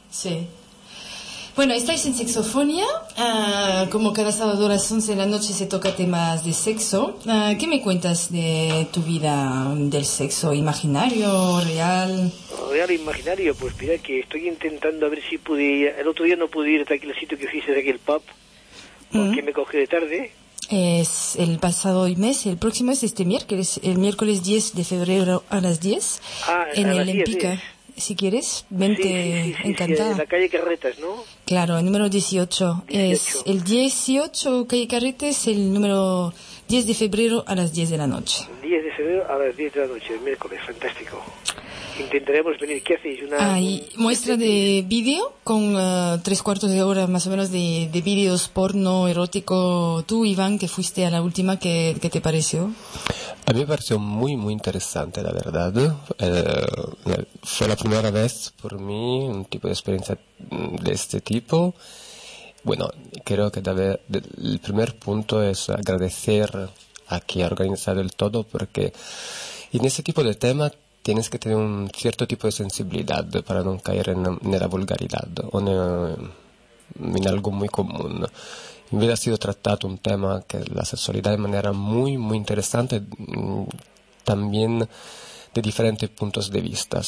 Sí. Bueno, estáis en Sexofonía, como cada sábado a las 11 de la noche se toca temas de sexo. ¿Qué me cuentas de tu vida del sexo? ¿Imaginario, real? Real e imaginario, pues mira que estoy intentando a ver si pude ir. El otro día no pude ir de aquel sitio que fuiste, de aquel pub, porque me cogí de tarde. Es el pasado mes, el próximo es este miércoles, el miércoles 10 de febrero a las 10, en el Empica. Si quieres, vente, encantada. En la calle Carretas, ¿no? Claro, el número 18. Es el 18 calle Carretas, el número 10 de febrero a las 10 de la noche. 10 de febrero a las 10 de la noche, el miércoles, fantástico. Intentaremos venir. ¿Qué hacéis? Muestra de vídeo con 3/4 de hora más o menos de vídeos porno erótico. Tú, Iván, que fuiste a la última, ¿qué te pareció? A mí me pareció muy, muy interesante, la verdad. Fue la primera vez por mí un tipo de experiencia de este tipo. Bueno, creo que el primer punto es agradecer a quien ha organizado el todo, porque en ese tipo de tema tienes que tener un cierto tipo de sensibilidad para no caer en la vulgaridad o en algo muy común. Hubiera sido tratado un tema que la sexualidad de manera muy, muy interesante, también de diferentes puntos de vista,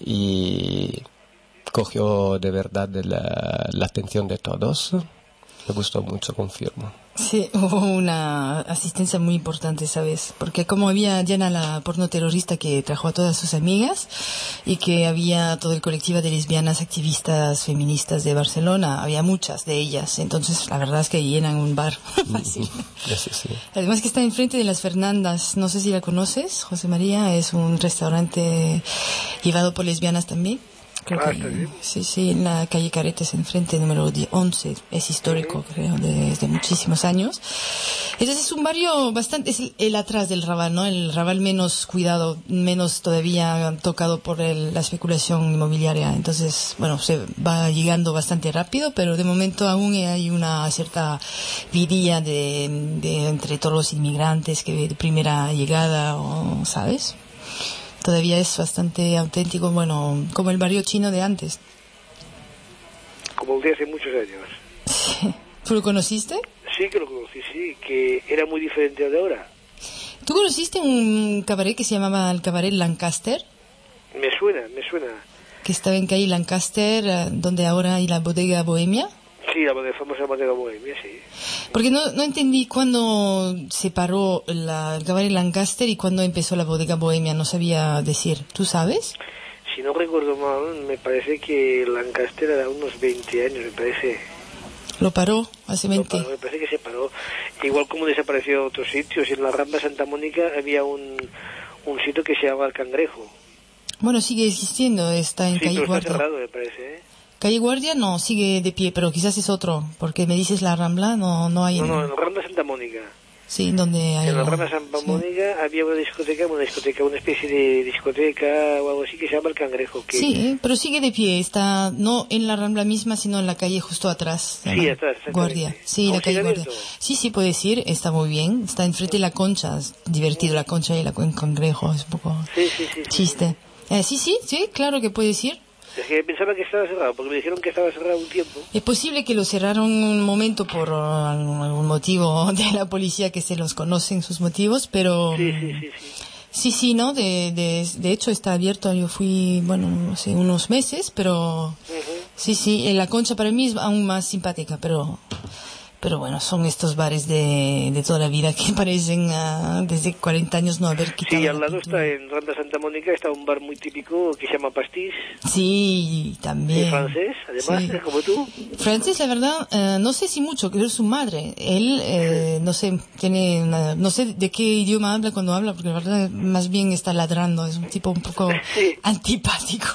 y cogió de verdad la atención de todos. Me gustó mucho, confirmo. Sí, hubo una asistencia muy importante, ¿sabes? Porque como había Diana, la porno terrorista, que trajo a todas sus amigas, y que había todo el colectivo de lesbianas activistas feministas de Barcelona, había muchas de ellas, entonces la verdad es que llenan un bar fácil. Sí. Además que está enfrente de las Fernandas, no sé si la conoces, José María, es un restaurante llevado por lesbianas también. Creo que sí, en la calle Caretes, enfrente, número 11, es histórico, creo, desde muchísimos años. Entonces es un barrio bastante, es el atrás del Raval, ¿no? El Raval menos cuidado, menos todavía tocado por la especulación inmobiliaria. Entonces, bueno, se va llegando bastante rápido, pero de momento aún hay una cierta vidilla de entre todos los inmigrantes que de primera llegada, ¿sabes? Todavía es bastante auténtico, bueno, como el barrio chino de antes. Como el de hace muchos años. Sí. ¿Tú lo conociste? Sí, que lo conocí, sí, que era muy diferente de ahora. ¿Tú conociste un cabaret que se llamaba el Cabaret Lancaster? Me suena. Que estaba en calle Lancaster, donde ahora hay la bodega Bohemia. Sí, la famosa bodega Bohemia, sí. Porque no entendí cuándo se paró el Cabaret Lancaster y cuándo empezó la bodega Bohemia, no sabía decir. ¿Tú sabes? Si no recuerdo mal, me parece que Lancaster era unos 20 años, me parece. ¿Lo paró hace 20? Me parece que se paró. Igual como desapareció otros sitios. En la Rambla Santa Mónica había un sitio que se llamaba El Cangrejo. Bueno, sigue existiendo, está en calle Guardia. Está cerrado, me parece, ¿eh? Calle Guardia no, sigue de pie, pero quizás es otro, porque me dices la Rambla, no hay... No, en la Rambla Santa Mónica. Sí, donde hay... En la Rambla Santa Mónica había una especie de discoteca o algo así que se llama El Cangrejo. Que... Sí, pero sigue de pie, está no en la Rambla misma, sino en la calle justo atrás. Sí, atrás, Guardia, sí, la calle Guardia. Sí, puedes ir, está muy bien, está enfrente de la Concha, es divertido la Concha y el Cangrejo, es un poco chiste. Sí, claro que puedes ir. Es que pensaba que estaba cerrado, porque me dijeron que estaba cerrado un tiempo. Es posible que lo cerraron un momento por algún motivo de la policía, que se los conocen sus motivos, pero... Sí, ¿no? De hecho está abierto, yo fui, hace unos meses, pero... Sí, la Concha para mí es aún más simpática, pero bueno, son estos bares de toda la vida que parecen desde 40 años no haber quitado. Sí, al lado está, en Rambla Santa Mónica, está un bar muy típico que se llama Pastís. Sí, también. Francés, además, sí. Como tú. Francés, la verdad, no sé si mucho, creo que es su madre. Él, no sé, no sé de qué idioma habla cuando habla, porque la verdad más bien está ladrando, es un tipo un poco antipático.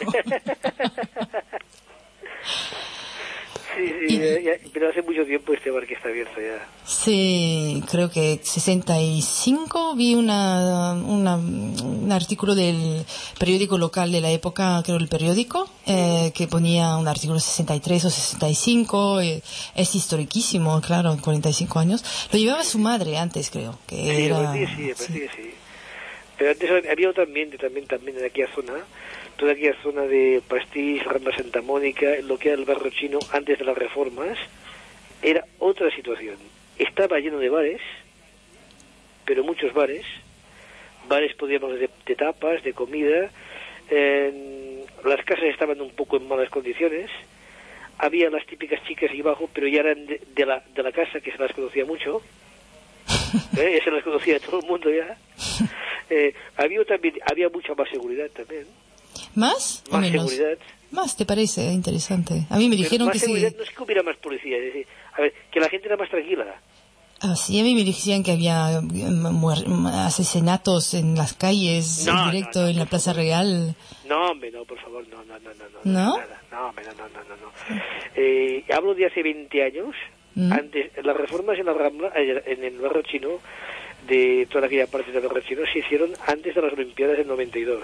Sí, pero hace mucho tiempo este bar que está abierto ya. Sí, creo que 65 vi un artículo del periódico local de la época, creo el periódico, que ponía un artículo 63 o 65, es historiquísimo, claro, 45 años. Lo llevaba su madre antes, creo. Que sí. Pero antes había otro ambiente también en aquella zona, toda aquella zona de Pastis, Rambla Santa Mónica, lo que era el barrio chino antes de las reformas, era otra situación. Estaba lleno de bares, pero muchos bares podíamos de tapas, de comida, las casas estaban un poco en malas condiciones, había las típicas chicas ahí abajo, pero ya eran de la casa, que se las conocía mucho, ya se las conocía todo el mundo ya. Había mucha más seguridad también. ¿Más o menos? Seguridad. Más, ¿te parece interesante? A mí me dijeron que seguridad, sí. No es que hubiera más policía, es decir, a ver, que la gente era más tranquila. Ah, sí, a mí me decían que había asesinatos en las calles, en directo, en la Plaza Real. No, hombre, no, por favor, no. ¿No? Nada. No. Hablo de hace 20 años, antes, las reformas en la Rambla, en el barrio chino, de toda aquella parte del barrio chino, se hicieron antes de las Olimpiadas del 92.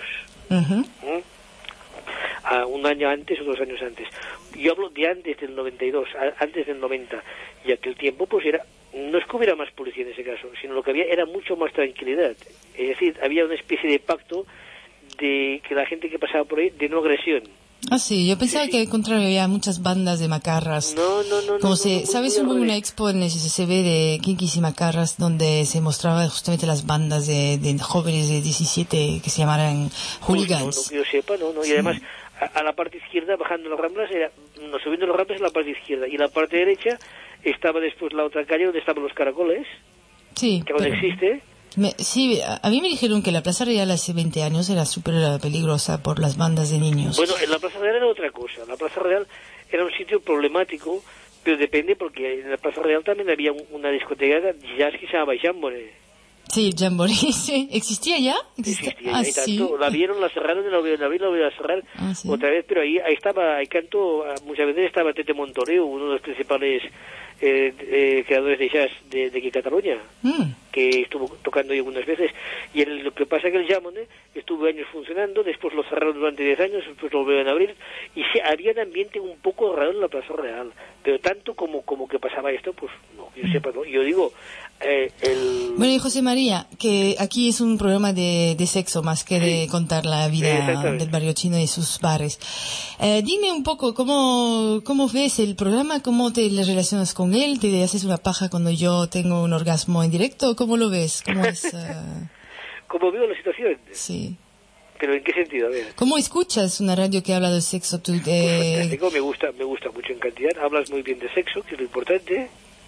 Un año antes o 2 años antes. Yo hablo de antes del 92, antes del 90. Y aquel tiempo, pues no es que hubiera más policía en ese caso, sino lo que había era mucho más tranquilidad. Es decir, había una especie de pacto de que la gente que pasaba por ahí, de no agresión. Ah, sí, yo pensaba que al contrario había muchas bandas de macarras. No. ¿Sabes? Hubo una expo en el SCCB de Kinkis y Macarras donde se mostraba justamente las bandas de jóvenes de 17 que se llamaran hooligans. No, que yo sepa, no. Y además, a la parte izquierda, bajando las Ramblas, subiendo las Ramblas en la parte izquierda. Y la parte derecha estaba después la otra calle donde estaban los caracoles. Sí. Que aún existe. Sí, a mí me dijeron que la Plaza Real hace 20 años era súper peligrosa por las bandas de niños. Bueno, en la Plaza Real era otra cosa. La Plaza Real era un sitio problemático, pero depende porque en la Plaza Real también había una discoteca de jazz que se llamaba Jamboree. Sí, Jamboree, sí. ¿Existía ya? Existía ah, y tanto. Sí. La vieron, la cerraron, la volvieron a cerrar ¿Sí? otra vez, pero ahí estaba, ahí canto, muchas veces estaba Tete Montoreo, uno de los principales creadores de jazz de aquí Cataluña, que estuvo tocando ahí algunas veces. Y lo que pasa es que el Jamone estuvo años funcionando, después lo cerraron durante 10 años, después lo volvieron a abrir, y había un ambiente un poco raro en la Plaza Real, pero tanto como que pasaba esto, pues no, yo sepa, no. Yo digo, Bueno, y José María, que aquí es un programa de sexo más que de contar la vida del barrio chino y sus bares. Dime un poco, ¿cómo ves el programa? ¿Cómo te relacionas con él? ¿Te haces una paja cuando yo tengo un orgasmo en directo? ¿Cómo lo ves? ¿Cómo es? ¿Cómo veo la situación? Sí. ¿Pero en qué sentido? A ver. ¿Cómo escuchas una radio que habla de sexo? Pues fantástico, me gusta mucho en cantidad. Hablas muy bien de sexo, que es lo importante.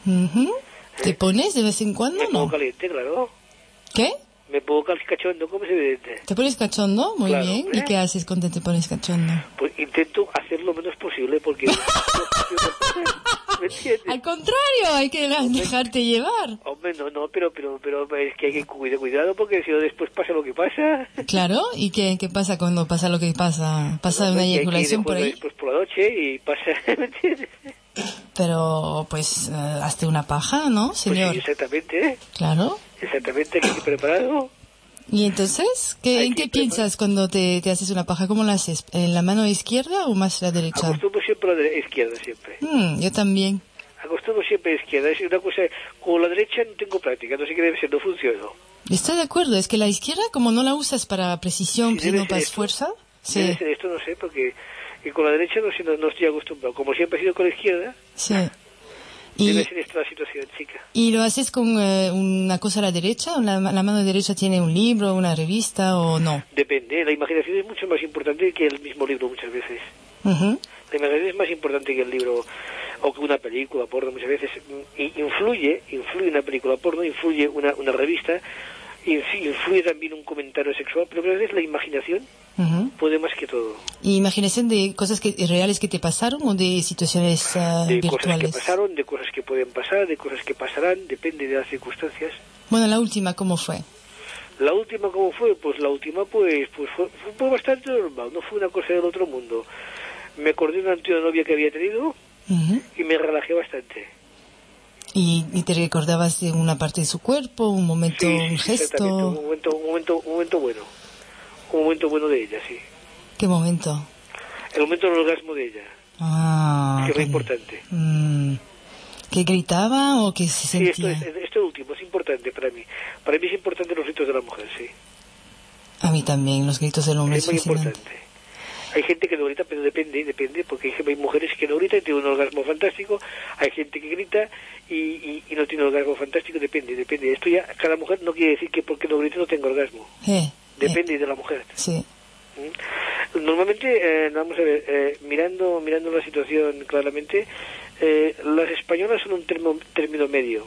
¿Te pones de vez en cuando Me no? pongo caliente, claro. ¿Qué? Me pongo cachondo, como es evidente. ¿Te pones cachondo? Muy claro, bien. ¿Y qué haces cuando te pones cachondo? Pues intento hacer lo menos posible porque... ¿Me entiendes? Al contrario, hay que dejarte llevar. Hombre, no, pero es que hay que cuidado porque si no después pasa lo que pasa. Claro, ¿y qué pasa cuando pasa lo que pasa? ¿Pasa una eyaculación por ahí? Después por la noche y pasa, ¿me entiendes? Pero, pues, hazte una paja, ¿no, señor? Pues sí, exactamente. Claro. Exactamente, que estoy preparado. ¿Y entonces? ¿En qué piensas cuando te haces una paja? ¿Cómo la haces? ¿En la mano izquierda o más la derecha? Acostumbro siempre a la izquierda, siempre. Yo también. Acostumbro siempre a la izquierda. Es una cosa, con la derecha no tengo práctica, no sé qué debe ser, no funciona. Estoy de acuerdo, es que la izquierda, como no la usas para precisión, sino para fuerza. Sí. Debe ser esto, no sé, porque con la derecha no estoy acostumbrado. Como siempre he sido con la izquierda, sí. Debe ser esta la situación, chica. ¿Y lo haces con una cosa a la derecha? ¿La mano derecha tiene un libro, una revista o no? Depende, la imaginación es mucho más importante que el mismo libro muchas veces. La imaginación es más importante que el libro o que una película porno muchas veces. Influye una película porno, influye una revista, influye también un comentario sexual, pero a veces la imaginación puede más que todo. ¿Y imaginación de cosas reales que te pasaron o de situaciones de virtuales? Cosas que pasaron, de cosas que pueden pasar, de cosas que pasarán, depende de las circunstancias. Bueno, la última, ¿cómo fue? La última, ¿cómo fue? Pues la última, pues fue bastante normal, no fue una cosa del otro mundo. Me acordé de una antigua novia que había tenido y me relajé bastante. ¿Y te recordabas de una parte de su cuerpo, un momento, sí, un gesto? Un momento bueno. Un momento bueno de ella, sí. ¿Qué momento? El momento del orgasmo de ella. Ah. Que es muy importante. ¿Que gritaba o que se sentía? Sí, esto último es importante para mí. Para mí es importante los gritos de la mujer, sí. A mí también, los gritos del hombre es muy importante. Hay gente que no grita, pero depende, porque hay mujeres que no gritan y tienen un orgasmo fantástico, hay gente que grita y no tiene un orgasmo fantástico, depende. Esto ya, cada mujer no quiere decir que porque no grite no tenga orgasmo. Depende de la mujer. Sí. Normalmente, vamos a ver, mirando la situación claramente, las españolas son un término medio.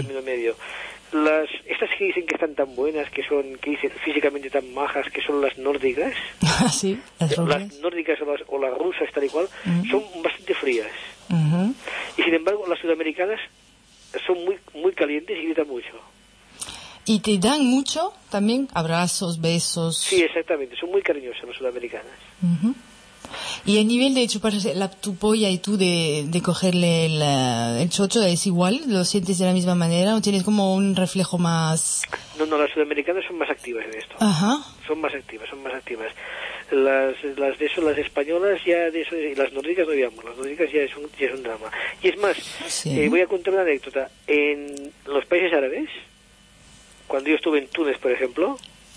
Estas que dicen que están tan buenas, que dicen físicamente tan majas, que son las nórdicas. Sí, las nórdicas o las rusas, tal y cual, son bastante frías. Y sin embargo, las sudamericanas son muy, muy calientes y gritan mucho. ¿Y te dan mucho también? Abrazos, besos. Sí, exactamente. Son muy cariñosas las sudamericanas. Y a nivel de chuparse tu polla y tú de cogerle el chocho, ¿es igual? ¿Lo sientes de la misma manera o tienes como un reflejo más...? No, las sudamericanas son más activas en esto. Ajá. Son más activas. Las españolas ya de eso, y las nórdicas no digamos, las nórdicas ya es un drama. Y es más, voy a contar una anécdota. En los países árabes, cuando yo estuve en Túnez, por ejemplo,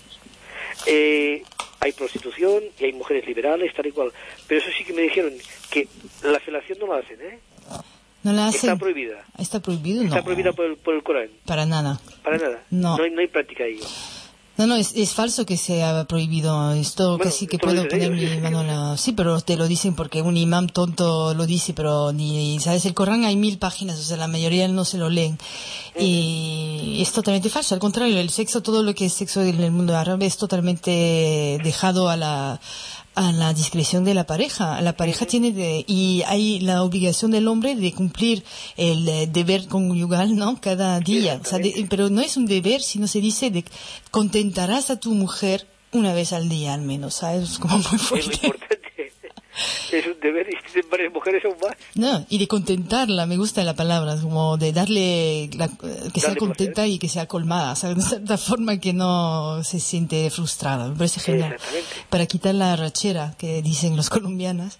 hay prostitución y hay mujeres liberales, tal y cual. Pero eso sí que me dijeron que la felación no la hacen, ¿eh? ¿No la hacen? Está prohibida. ¿Está prohibido? No. Está prohibida por el Corán. Para nada. No hay práctica de ello. No, es falso que sea prohibido. Esto que sí que puedo poner mi mano en la... Sí, pero te lo dicen porque un imam tonto lo dice, pero ni... ¿Sabes? El Corán hay 1000 páginas, o sea, la mayoría no se lo leen. Y es totalmente falso. Al contrario, el sexo, todo lo que es sexo en el mundo árabe es totalmente dejado a la discreción de la pareja. La pareja y hay la obligación del hombre de cumplir el deber conyugal, ¿no? Cada día. O sea, pero no es un deber, sino se dice contentarás a tu mujer una vez al día al menos, ¿sabes? Es como muy fuerte. Es lo importante. Es un deber y si varias mujeres aún más. No, y de contentarla, me gusta la palabra, como de darle que sea contenta placer. Y que sea colmada, o sea, de cierta forma que no se siente frustrada. Me parece genial. Para quitar la rachera que dicen los colombianas.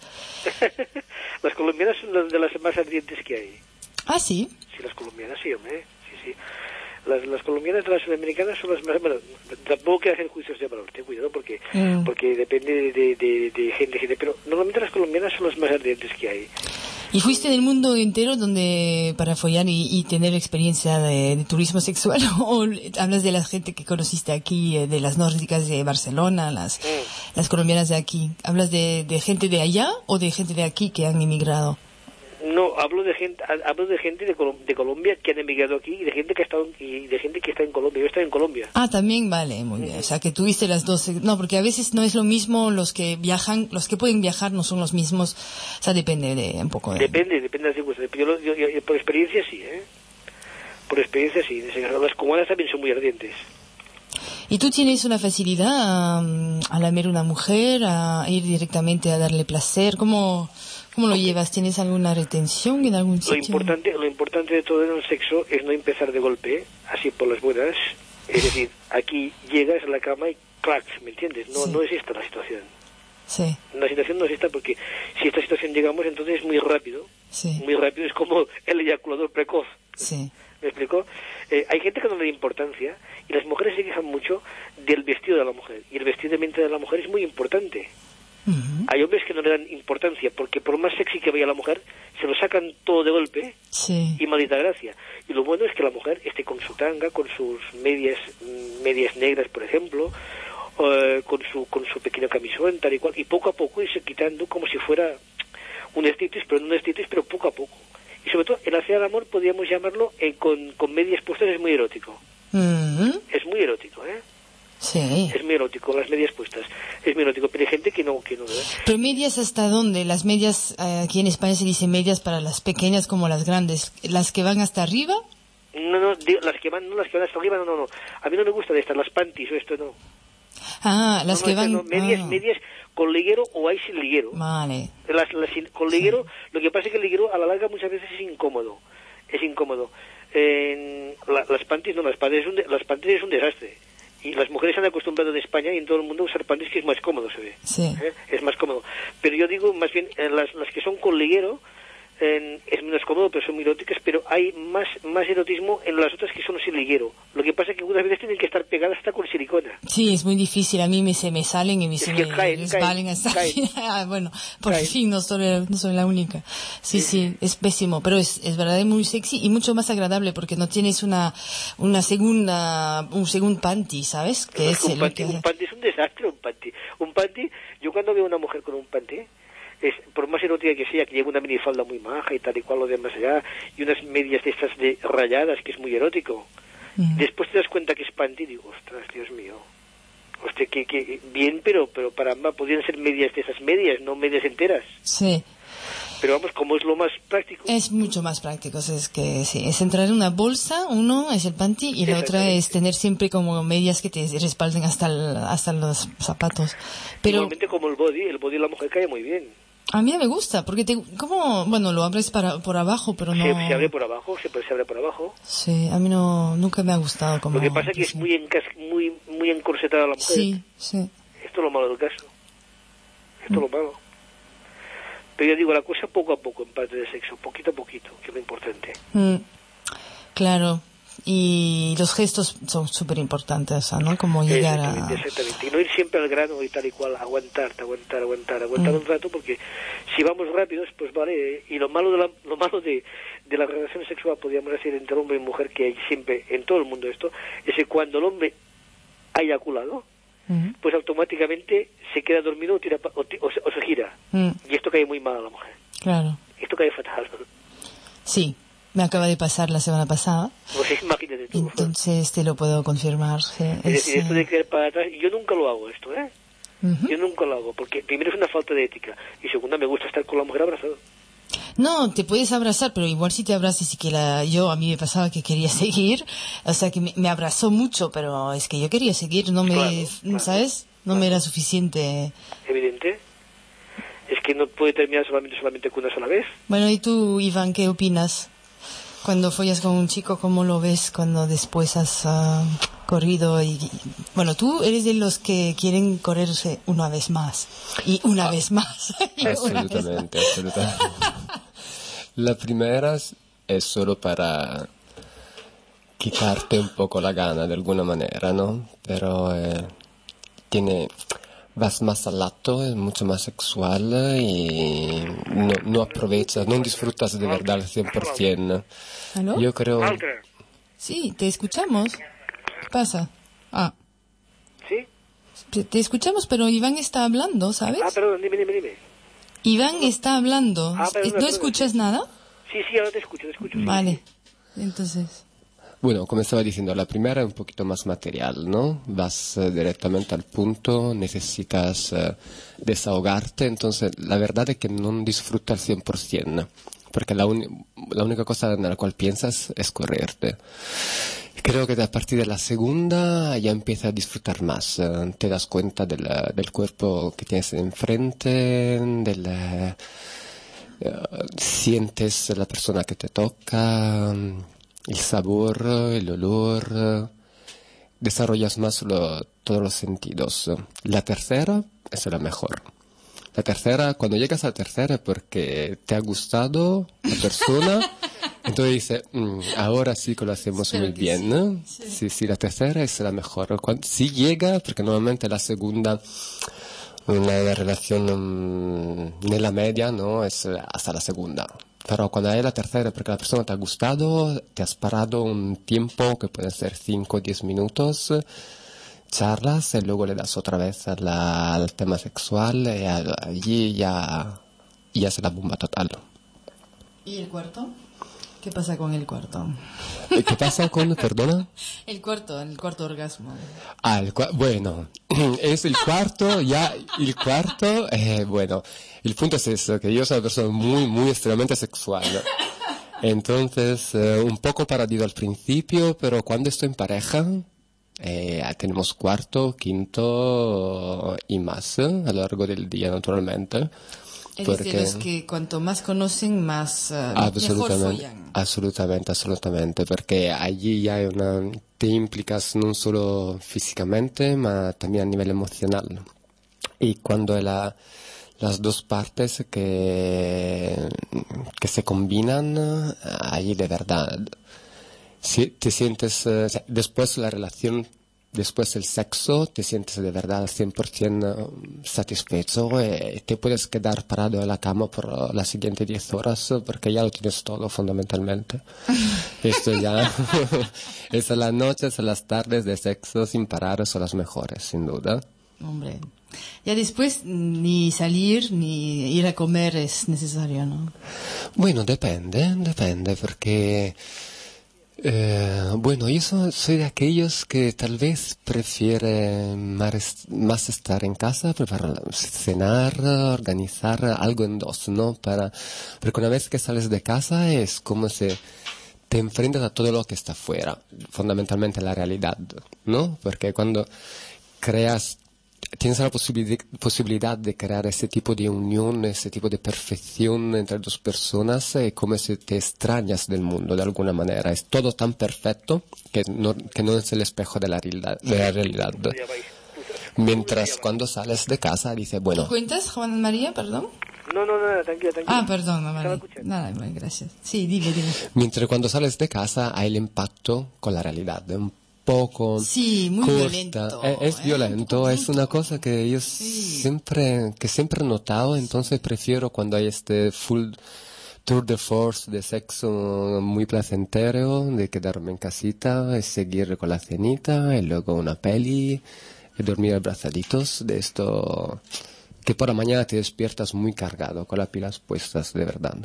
Las colombianas son de las más ardientes que hay. ¿Ah, sí? Sí, las colombianas sí, hombre. Sí. Las colombianas de las sudamericanas son las más... Bueno, tampoco que hacer juicios de valor, ten cuidado, porque depende de gente, pero normalmente las colombianas son las más ardientes que hay. ¿Y fuiste del mundo entero donde para follar y tener experiencia de turismo sexual? ¿O hablas de la gente que conociste aquí, de las nórdicas de Barcelona, las colombianas de aquí? ¿Hablas de gente de allá o de gente de aquí que han emigrado? No, hablo de gente de Colombia que han emigrado aquí y de gente que está en Colombia. Yo estoy en Colombia. Ah, también, vale, muy bien. O sea, que tuviste las dos. No, porque a veces no es lo mismo los que viajan, los que pueden viajar no son los mismos. O sea, depende de un poco de... Depende de las circunstancias. Yo por experiencia sí, ¿eh? Por experiencia sí. Las cubanas también son muy ardientes. ¿Y tú tienes una facilidad a lamer una mujer, a ir directamente a darle placer? ¿Cómo lo llevas? ¿Tienes alguna retención en algún sitio? Lo importante de todo en el sexo es no empezar de golpe, así por las buenas. Es decir, aquí llegas a la cama y ¡clac! ¿Me entiendes? No es esta la situación. Sí. La situación no es esta porque si esta situación llegamos, entonces es muy rápido. Sí. Muy rápido, es como el eyaculador precoz. Sí. ¿Me explico? Hay gente que no le da importancia y las mujeres se quejan mucho del vestido de la mujer. Y el vestido de la mujer es muy importante. Hay hombres que no le dan importancia porque por más sexy que vaya la mujer, se lo sacan todo de golpe y maldita gracia. Y lo bueno es que la mujer esté con su tanga, con sus medias negras, por ejemplo, con su pequeño camisón, tal y cual, y poco a poco irse quitando como si fuera un estitis, pero no un estitis, pero poco a poco. Y sobre todo, el hacer el amor, podríamos llamarlo, con medias puestas es muy erótico. Es muy erótico, ¿eh? Sí. Es muy erótico, las medias puestas. Es muy erótico, pero hay gente que no. ¿Pero medias hasta dónde? Las medias, aquí en España se dice medias para las pequeñas como las grandes. ¿Las que van hasta arriba? No, las que van hasta arriba, no. A mí no me gusta de estas, las panties o esto, no. Ah, las que van... No, medias con liguero o hay sin liguero. Vale. Con liguero, lo que pasa es que el liguero a la larga muchas veces es incómodo. Las panties no, las panties es un desastre. Y las mujeres se han acostumbrado en España y en todo el mundo a usar panties, que es más cómodo, se ve. Sí. Es más cómodo. Pero yo digo, más bien, las que son con liguero, es menos cómodo, pero son muy eróticas, pero hay más erotismo en las otras que son sin liguero. Lo que pasa es que algunas veces tienen que estar pegadas hasta con silicona. Sí, es muy difícil. A mí se me salen y se me resbalen hasta aquí. Bueno, por fin no soy la única. Sí, es pésimo, pero es verdad muy sexy y mucho más agradable porque no tienes un segundo panty, ¿sabes? Que es un panty es un desastre, un panty. Yo cuando veo a una mujer con un panty, por más erótica que sea, que lleva una minifalda muy maja y tal y cual lo demás allá, y unas medias de estas de rayadas, que es muy erótico. Después te das cuenta que es panty y digo, ostras, Dios mío. Hostia, que bien, pero para ambas podrían ser medias de esas medias, no medias enteras. Sí. Pero vamos, como es lo más práctico. Es mucho más práctico, es que sí, es entrar en una bolsa, uno es el panty y la otra es tener siempre como medias que te respalden hasta los zapatos. Pero igualmente como el body de la mujer cae muy bien. A mí me gusta, porque lo abres por abajo, pero no... Se abre por abajo, se abre por abajo. Sí, a mí nunca me ha gustado como... Lo que pasa es que es muy encorsetada la mujer. Sí. Esto es lo malo del caso. Esto es lo malo. Pero yo digo, la cosa poco a poco en parte de sexo, poquito a poquito, que es lo importante. Claro. Y los gestos son súper importantes, ¿no? Como llegar Exactamente. Y no ir siempre al grano y tal y cual, aguantar un rato, porque si vamos rápidos, pues vale. Y lo malo de la relación sexual, podríamos decir, entre hombre y mujer, que hay siempre en todo el mundo esto, es que cuando el hombre ha eyaculado, pues automáticamente se queda dormido o se gira. Y esto cae muy mal a la mujer. Claro. Esto cae fatal. Sí. Me acaba de pasar la semana pasada. Pues imagínate tú. Entonces te lo puedo confirmar. Sí. Es decir, esto de caer para atrás, yo nunca lo hago esto, ¿eh? Yo nunca lo hago, porque primero es una falta de ética y segunda me gusta estar con la mujer abrazado. No, te puedes abrazar, pero igual si te abrazas y que a mí me pasaba que quería seguir, o sea que me abrazó mucho, pero es que yo quería seguir, ¿sabes? No me era suficiente. Evidente. Es que no puede terminar solamente con una sola vez. Bueno, ¿y tú, Iván, qué opinas? Cuando follas con un chico, ¿cómo lo ves cuando después has corrido? Bueno, tú eres de los que quieren correrse una vez más. Y una vez más. Absolutamente. La primera es solo para quitarte un poco la gana de alguna manera, ¿no? Pero vas más al acto, es mucho más sexual y no aprovechas, no disfrutas de verdad al 100%. ¿Aló? Yo creo... Sí, te escuchamos. ¿Qué pasa? ¿Sí? Te escuchamos, pero Iván está hablando, ¿sabes? Perdón, dime. Iván está hablando. ¿No escuchas nada? Sí, ahora te escucho. Vale, entonces... Bueno, como estaba diciendo, la primera es un poquito más material, ¿no? Vas directamente al punto, necesitas desahogarte, entonces la verdad es que no disfrutas al 100%, porque la única cosa en la cual piensas es correrte. Creo que a partir de la segunda ya empiezas a disfrutar más, te das cuenta del cuerpo que tienes enfrente, sientes la persona que te toca, el sabor, el olor, desarrollas más todos los sentidos. La tercera es la mejor. La tercera, cuando llegas a la tercera porque te ha gustado la persona, entonces dices, ahora sí que lo hacemos muy bien, ¿no? Sí, la tercera es la mejor. Sí llega, porque normalmente la segunda, una relación en la media, ¿no? Es hasta la segunda. Pero cuando hay la tercera, porque la persona te ha gustado, te has parado un tiempo que puede ser 5 o 10 minutos, charlas y luego le das otra vez al tema sexual y allí ya es la bomba total. ¿Y el cuarto? ¿Qué pasa con el cuarto? ¿Qué pasa con, perdona? El cuarto orgasmo. Bueno, es el cuarto, bueno, el punto es eso, que yo soy una persona muy extremadamente sexual. Entonces, un poco paradido al principio, pero cuando estoy en pareja, tenemos cuarto, quinto y más a lo largo del día, naturalmente. Eres de los que cuanto más conocen, más mejor follan. Absolutamente, porque allí ya te implicas no solo físicamente, pero también a nivel emocional. Y cuando las dos partes que que se combinan ahí de verdad. Si te sientes, después la relación, después el sexo, te sientes de verdad al 100% satisfecho y te puedes quedar parado en la cama por las siguientes 10 horas porque ya lo tienes todo fundamentalmente. Esto ya, es las noches, las tardes de sexo sin parar son las mejores, sin duda. Hombre, ya después ni salir ni ir a comer es necesario, ¿no? Bueno, depende, porque... bueno, yo soy de aquellos que tal vez prefieren más estar en casa, preparar, cenar, organizar algo en dos, ¿no? Porque una vez que sales de casa es como si te enfrentas a todo lo que está fuera, fundamentalmente la realidad, ¿no? Porque cuando tienes la posibilidad de crear ese tipo de unión, ese tipo de perfección entre dos personas, como si te extrañas del mundo de alguna manera. Es todo tan perfecto que no es el espejo de la realidad. Mientras cuando sales de casa dices, bueno... ¿Cuentas, Juan María, perdón? No, nada, tranquila. Ah, perdón, María. Nada, bueno, gracias. Sí, dime. Mientras cuando sales de casa hay el impacto con la realidad, un poco sí, muy corta. Violento. Es violento, es una cosa que yo siempre he notado, entonces prefiero cuando hay este full tour de force de sexo muy placentero, de quedarme en casita y seguir con la cenita y luego una peli y dormir abrazaditos de esto que por la mañana te despiertas muy cargado, con las pilas puestas de verdad.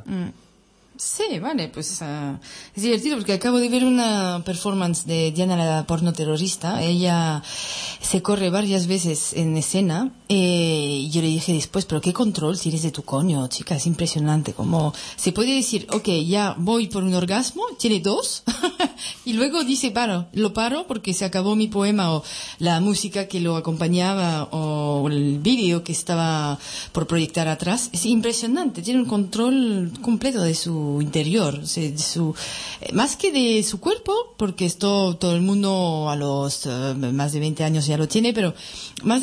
Sí, vale, pues es divertido porque acabo de ver una performance de Diana la pornoterrorista. Ella se corre varias veces en escena y yo le dije después, pero qué control tienes de tu coño, chica, es impresionante. Como se puede decir, ok, ya voy por un orgasmo, tiene 2 y luego dice, lo paro porque se acabó mi poema o la música que lo acompañaba o el vídeo que estaba por proyectar atrás. Es impresionante, tiene un control completo de su interior, más que de su cuerpo, porque todo el mundo a los más de 20 años ya lo tiene, pero más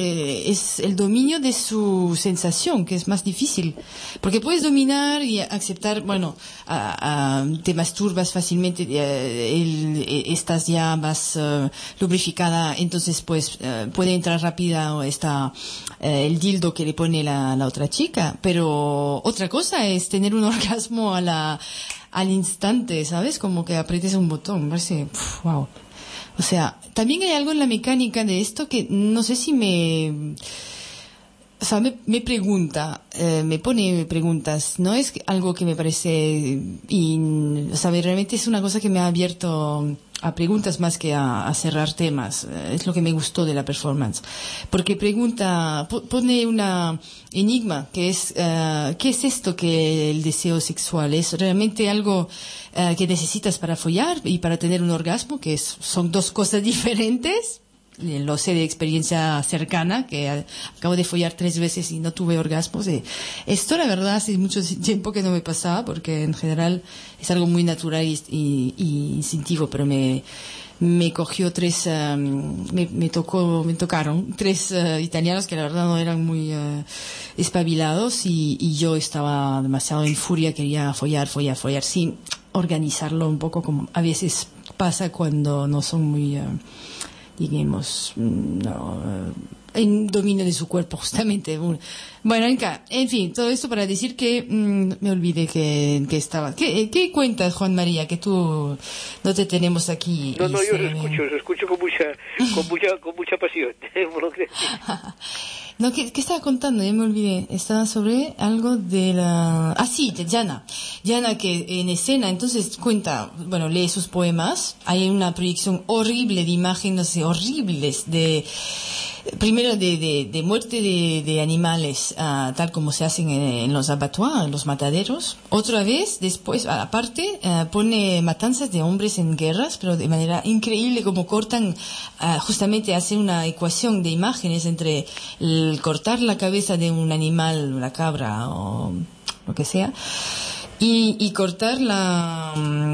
es el dominio de su sensación, que es más difícil, porque puedes dominar y aceptar, bueno, te masturbas fácilmente, estás ya más lubrificada, entonces pues puede entrar rápida el dildo que le pone la otra chica, pero otra cosa es tener un orgasmo al instante, ¿sabes? Como que aprietes un botón, parece, wow. O sea, también hay algo en la mecánica de esto que no sé si me me pregunta, me pone preguntas. No es algo que me parece, realmente es una cosa que me ha abierto a preguntas más que a cerrar temas. Es lo que me gustó de la performance. Porque pone una enigma, que es, ¿qué es esto que el deseo sexual? ¿Es realmente algo que necesitas para follar y para tener un orgasmo? Que son dos cosas diferentes. Lo sé de experiencia cercana, que acabo de follar 3 veces y no tuve orgasmos. Esto, la verdad, hace mucho tiempo que no me pasaba, porque en general es algo muy natural y instintivo, pero me cogió me tocaron 3 italianos que la verdad no eran muy espabilados y yo estaba demasiado en furia, quería follar sin organizarlo un poco, como a veces pasa cuando no son muy... digamos, en dominio de su cuerpo, justamente. Bueno, en fin, todo esto para decir que me olvidé que estaba. ¿Qué cuentas, Juan María, que tú no te tenemos aquí? No, yo os escucho con mucha pasión. No, ¿qué estaba contando? Ya me olvidé. Estaba sobre algo de la... sí, de Diana. Diana que en escena, entonces cuenta, bueno, lee sus poemas. Hay una proyección horrible de imágenes horribles primero de muerte de animales, tal como se hacen en los abattoirs, en los mataderos. Otra vez, después, aparte, pone matanzas de hombres en guerras, pero de manera increíble, como cortan, justamente hace una ecuación de imágenes entre el cortar la cabeza de un animal, una cabra o lo que sea, y cortar la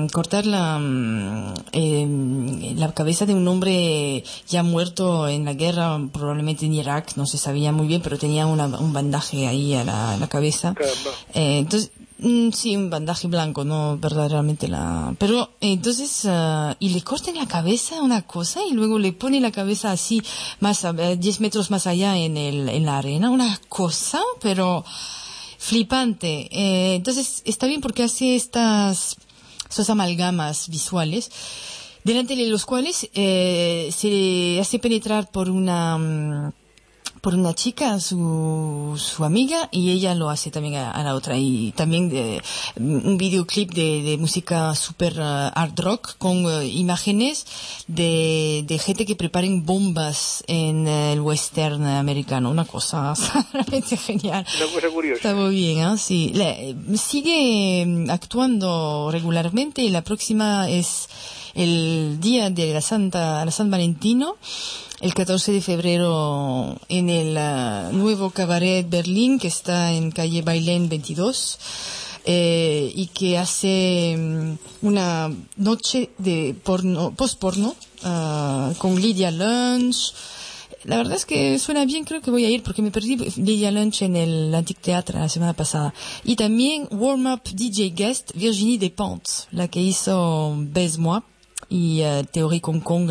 cabeza de un hombre ya muerto en la guerra, probablemente en Irak, no se sabía muy bien, pero tenía un bandaje ahí a la cabeza. Entonces Sí, un bandaje blanco, no verdaderamente la... Pero entonces, y le cortan la cabeza una cosa y luego le ponen la cabeza así, más 10 metros más allá en la arena, una cosa, pero flipante. Entonces, está bien porque hace esas amalgamas visuales, delante de los cuales se hace penetrar por una chica, su amiga, y ella lo hace también a la otra. Y también un videoclip de música super hard rock con imágenes de gente que preparen bombas en el western americano. Una cosa realmente genial. Una cosa curiosa. Está muy bien, ¿eh? Sí. Sigue actuando regularmente y la próxima es el día de San Valentino, el 14 de febrero, en el nuevo Cabaret Berlín, que está en calle Bailén 22, y que hace una noche de post-porno, con Lydia Lunch. La verdad es que suena bien, creo que voy a ir, porque me perdí Lydia Lunch en el Antic Theatre la semana pasada. Y también warm-up DJ guest Virginie Despentes, la que hizo Baise-moi y Theorie King Kong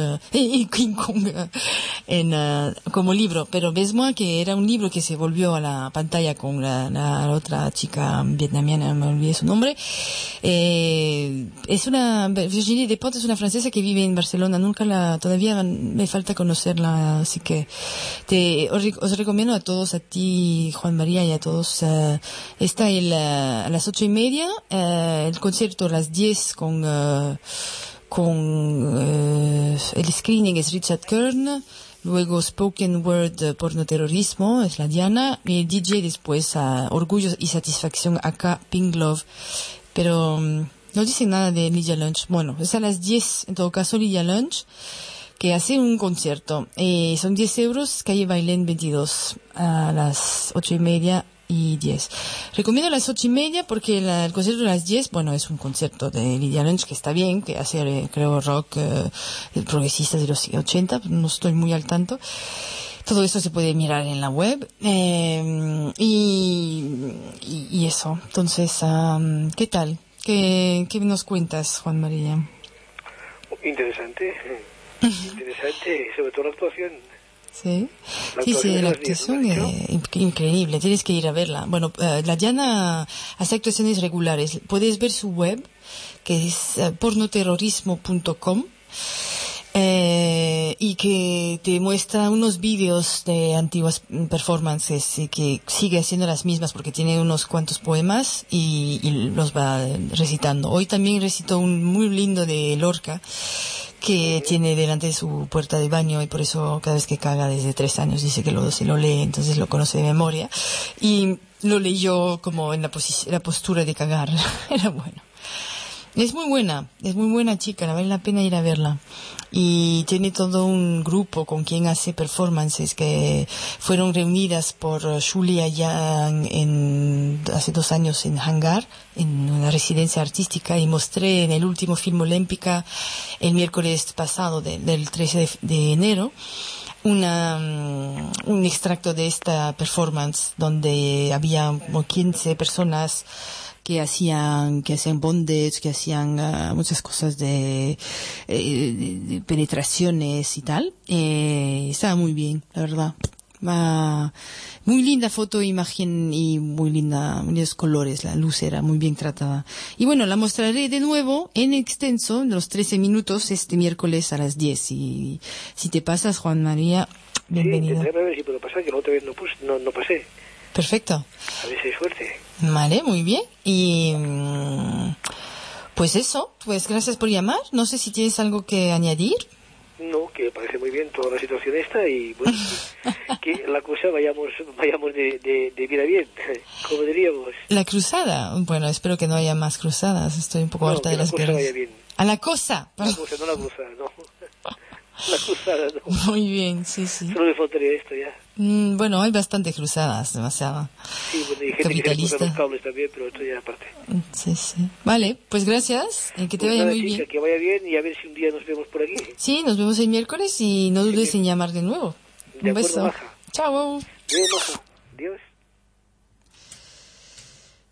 como libro, pero Baise-moi, que era un libro que se volvió a la pantalla con la otra chica vietnamiana, me olvidé su nombre. Virginie Despentes es una francesa que vive en Barcelona, todavía me falta conocerla, así que os recomiendo a todos, a ti, Juan María, y a todos. Está a las 8:30, el concierto a las 10 el screening es Richard Kern, luego Spoken Word Pornoterrorismo es la Diana, y el DJ después Orgullo y Satisfacción acá Pink Love, pero no dicen nada de Lydia Lunch. Bueno, es a las 10 en todo caso Lydia Lunch, que hace un concierto, son 10 euros, calle Bailén 22, a las 8:30 y 10. Recomiendo a las 8:30 porque el concierto de las 10, bueno, es un concierto de Lydia Lunch que está bien, que hace, creo, rock progresista de los 80, no estoy muy al tanto. Todo eso se puede mirar en la web. Y eso. Entonces, ¿qué tal? ¿Qué nos cuentas, Juan María? Interesante, sobre todo la actuación. Sí, la actuación es increíble, tienes que ir a verla. Bueno, la Diana hace actuaciones regulares. Puedes ver su web, que es pornoterrorismo.com, y que te muestra unos vídeos de antiguas performances y que sigue haciendo las mismas porque tiene unos cuantos poemas y los va recitando. Hoy también recitó un muy lindo de Lorca, que tiene delante de su puerta de baño, y por eso cada vez que caga desde 3 años dice que se lo lee, entonces lo conoce de memoria, y lo leyó como en la postura de cagar. Era bueno. Es muy buena chica, vale la pena ir a verla. Y tiene todo un grupo con quien hace performances que fueron reunidas por Julia Yang hace 2 años en Hangar, en una residencia artística, y mostré en el último Film Olímpica el miércoles pasado del 13 de enero un extracto de esta performance donde había como 15 personas que hacían bondage, que hacían muchas cosas de penetraciones y tal. Estaba muy bien, la verdad. Muy linda foto, imagen, y muy lindos colores. La luz era muy bien tratada. Y bueno, la mostraré de nuevo en extenso, en los 13 minutos, este miércoles a las 10. Y si te pasas, Juan María, bienvenido. Sí, intentaré ver si puedo pasar, que la otra vez no pasé. Perfecto. A ver si hay suerte. Vale, muy bien. Y pues eso, pues gracias por llamar. No sé si tienes algo que añadir. No, que me parece muy bien toda la situación esta, y bueno, que la cosa vayamos de bien a bien, como diríamos. La cruzada, bueno, espero que no haya más cruzadas, estoy un poco harta de las guerras. Vaya bien. A la cosa. La cosa, no la cruzada, no. La cruzada, no. Muy bien, sí. Solo me faltaría esto ya. Bueno, hay bastantes cruzadas, demasiado. Sí, bueno, hay gente capitalista. Que se cruza los cables también, pero esto ya aparte. Sí. Vale, pues gracias, que te vaya muy bien. Que vaya bien, y a ver si un día nos vemos por aquí. Sí, nos vemos el miércoles y no dudes en llamar de nuevo. Un beso. Maja. Chao. Adiós, Maja. Adiós.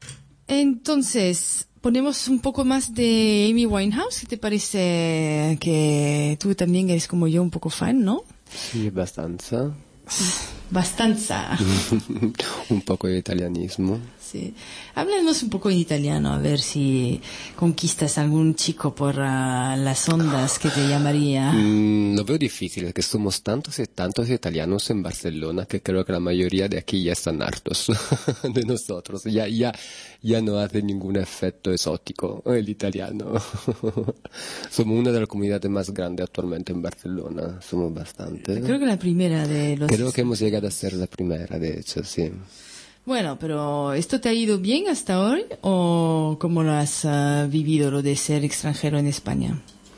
Entonces, ponemos un poco más de Amy Winehouse. ¿Qué te parece? Que tú también eres como yo un poco fan, ¿no? Sí, bastante. Bastante. Un poco de italianismo. Sí. Háblanos un poco en italiano, a ver si conquistas algún chico por las ondas que te llamaría. Lo veo difícil, que somos tantos y tantos italianos en Barcelona que creo que la mayoría de aquí ya están hartos de nosotros. Ya no hace ningún efecto exótico el italiano. Somos una de las comunidades más grandes actualmente en Barcelona. Somos bastante. Creo que la primera de los... Creo que hemos llegado a ser la primera, de hecho, sí. Bueno, pero ¿esto te ha ido bien hasta hoy o cómo lo has vivido, lo de ser extranjero en España?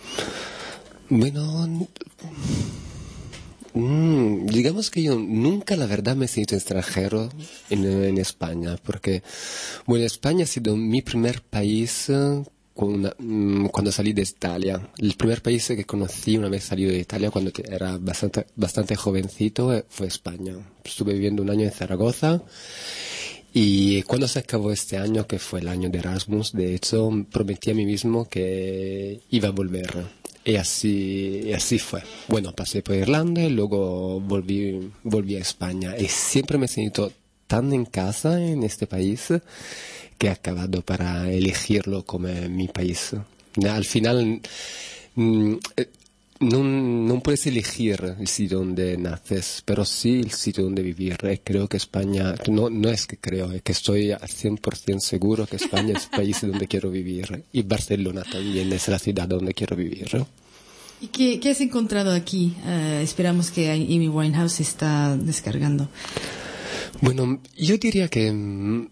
Bueno, digamos que yo nunca, la verdad, me he sentido extranjero en España, porque, bueno, España ha sido mi primer país cuando salí de Italia. El primer país que conocí una vez salido de Italia cuando era bastante jovencito fue España. Estuve viviendo un año en Zaragoza y cuando se acabó este año, que fue el año de Erasmus, de hecho, prometí a mí mismo que iba a volver. Y así fue. Bueno, pasé por Irlanda y luego volví a España. Y siempre me he sentido tan en casa en este país que he acabado para elegirlo como mi país. Al final, no puedes elegir el sitio donde naces, pero sí el sitio donde vivir. Creo que España, no es que creo, es que estoy al 100% seguro que España es el país donde quiero vivir. Y Barcelona también es la ciudad donde quiero vivir. ¿Y qué has encontrado aquí? Esperamos que Amy Winehouse se está descargando. Bueno, yo diría que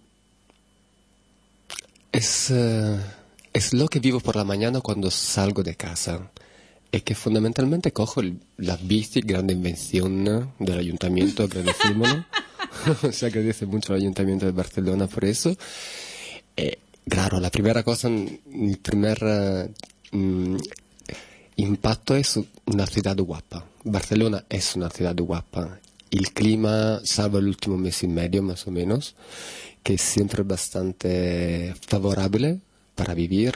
es lo que vivo por la mañana cuando salgo de casa. Es que fundamentalmente cojo la bici, grande invención del ayuntamiento, agradecémoslo. Se agradece mucho al ayuntamiento de Barcelona por eso. Claro, la primera cosa, el primer impacto es una ciudad guapa. Barcelona es una ciudad guapa. El clima, salvo el último mes y medio más o menos, que es siempre bastante favorable para vivir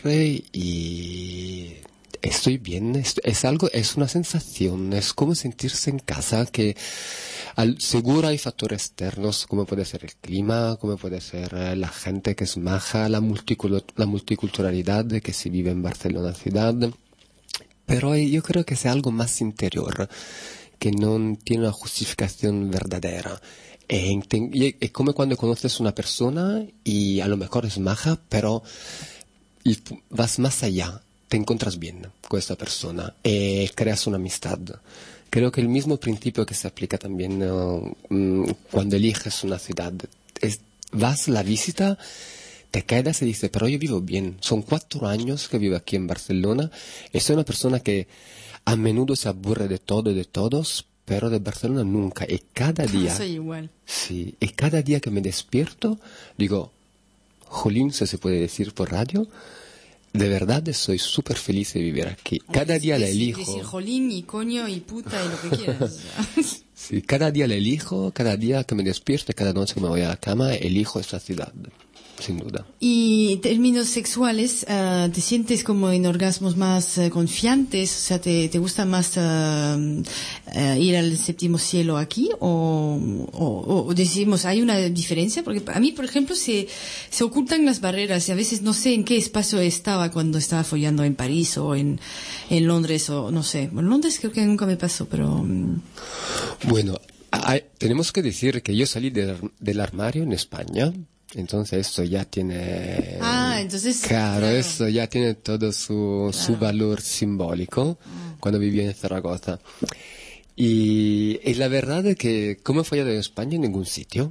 y estoy bien. Es una sensación, es como sentirse en casa, que seguro hay factores externos, como puede ser el clima, como puede ser la gente que es maja, la multiculturalidad que se vive en Barcelona ciudad. Pero yo creo que es algo más interior, que no tiene una justificación verdadera. Es como cuando conoces a una persona y a lo mejor es maja, pero vas más allá, te encuentras bien con esta persona, creas una amistad. Creo que el mismo principio que se aplica también cuando eliges una ciudad. Vas a la visita, te quedas y dices, pero yo vivo bien. Son 4 años que vivo aquí en Barcelona y soy una persona que a menudo se aburre de todo y de todos, pero de Barcelona nunca. Y cada día... Soy igual. Sí, y cada día que me despierto, digo, jolín, se puede decir por radio, de verdad soy súper feliz de vivir aquí. Cada día la elijo. Decir jolín y coño y puta y lo que quieras. Sí, cada día la elijo, cada día que me despierto, cada noche que me voy a la cama, elijo esta ciudad. Sin duda. Y en términos sexuales, ¿te sientes como en orgasmos más confiantes? O sea, ¿te gusta más ir al séptimo cielo aquí? ¿O decimos, hay una diferencia? Porque a mí, por ejemplo, se ocultan las barreras y a veces no sé en qué espacio estaba cuando estaba follando en París o en Londres o no sé. En Londres creo que nunca me pasó, pero... Bueno, tenemos que decir que yo salí del armario en España. Entonces esto ya tiene... entonces... Claro, eso ya tiene todo su valor simbólico cuando vivía en Zaragoza. Y la verdad es que, ¿cómo he fallado en España? En ningún sitio.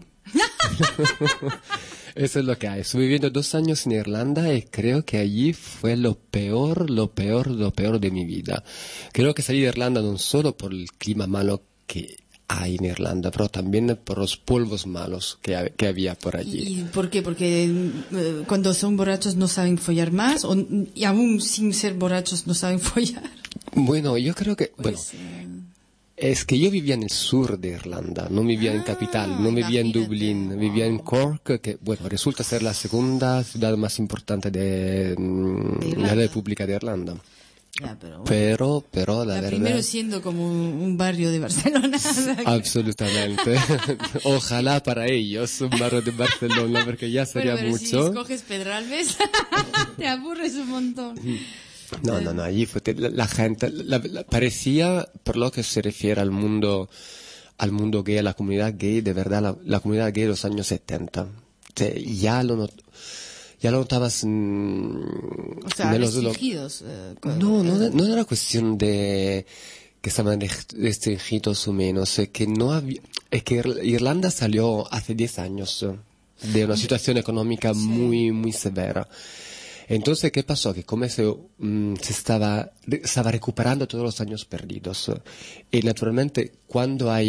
Eso es lo que hay. Estuve viviendo 2 años en Irlanda y creo que allí fue lo peor de mi vida. Creo que salí de Irlanda no solo por el clima malo que hay en Irlanda, pero también por los polvos malos que había por allí. ¿Y por qué? Porque cuando son borrachos no saben follar más, y aún sin ser borrachos no saben follar. Bueno, yo creo que... Es que yo vivía en el sur de Irlanda, no vivía en capital, no vivía en Dublín, vivía en Cork, que bueno, resulta ser la segunda ciudad más importante de la República de Irlanda. Ya, pero la verdad... Primero siendo como un barrio de Barcelona. Absolutamente. Ojalá para ellos un barrio de Barcelona, porque ya sería pero mucho. Si escoges Pedralbes, te aburres un montón. No, allí fue la gente, parecía, por lo que se refiere al mundo gay, a la comunidad gay, de verdad, la comunidad gay de los años 70. Ya lo notabas. O sea, restringidos. No era cuestión de que estaban restringidos o menos, es que Irlanda salió hace 10 años de una situación económica muy, muy severa. Entonces, ¿qué pasó? Que como se estaba recuperando todos los años perdidos. Y naturalmente, cuando la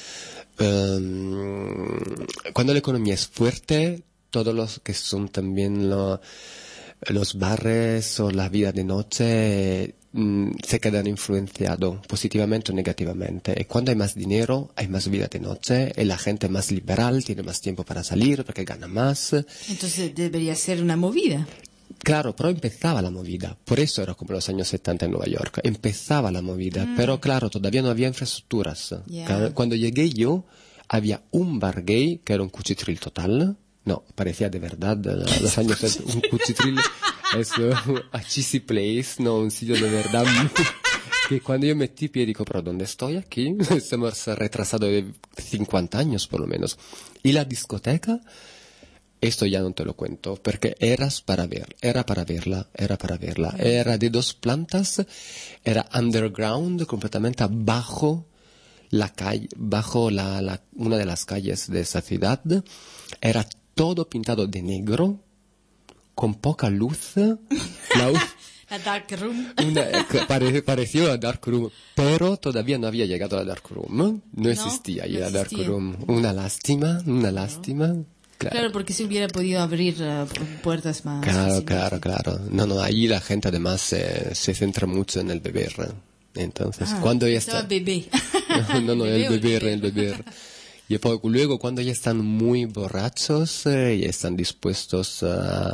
economía es fuerte, todos los que son también los bares o la vida de noche se quedan influenciados positivamente o negativamente. Y cuando hay más dinero, hay más vida de noche, y la gente es más liberal, tiene más tiempo para salir porque gana más. Entonces debería ser una movida. Claro, pero empezaba la movida. Por eso era como los años 70 en Nueva York. Empezaba la movida, pero claro, todavía no había infraestructuras. Yeah. Cuando llegué yo, había un bar gay que era un cuchitril total. No, parecía de verdad los años 70. Un cuchitril es a cheesy place, no, un sitio de verdad. Que cuando yo metí pie digo, pero ¿dónde estoy aquí? Estamos retrasados de 50 años por lo menos. Y la discoteca... Esto ya no te lo cuento, porque era para verla. Era de 2 plantas, era underground, completamente abajo la calle, bajo una de las calles de esa ciudad. Era todo pintado de negro, con poca luz. La dark room. Pareció la dark room, pero todavía no había llegado a la dark room. No existía ahí la dark room. Una lástima. Claro, porque se hubiera podido abrir puertas más. Claro. No, ahí la gente además se centra mucho en el beber. Entonces, cuando ya está... bebé. No, el beber. Y luego cuando ya están muy borrachos y están dispuestos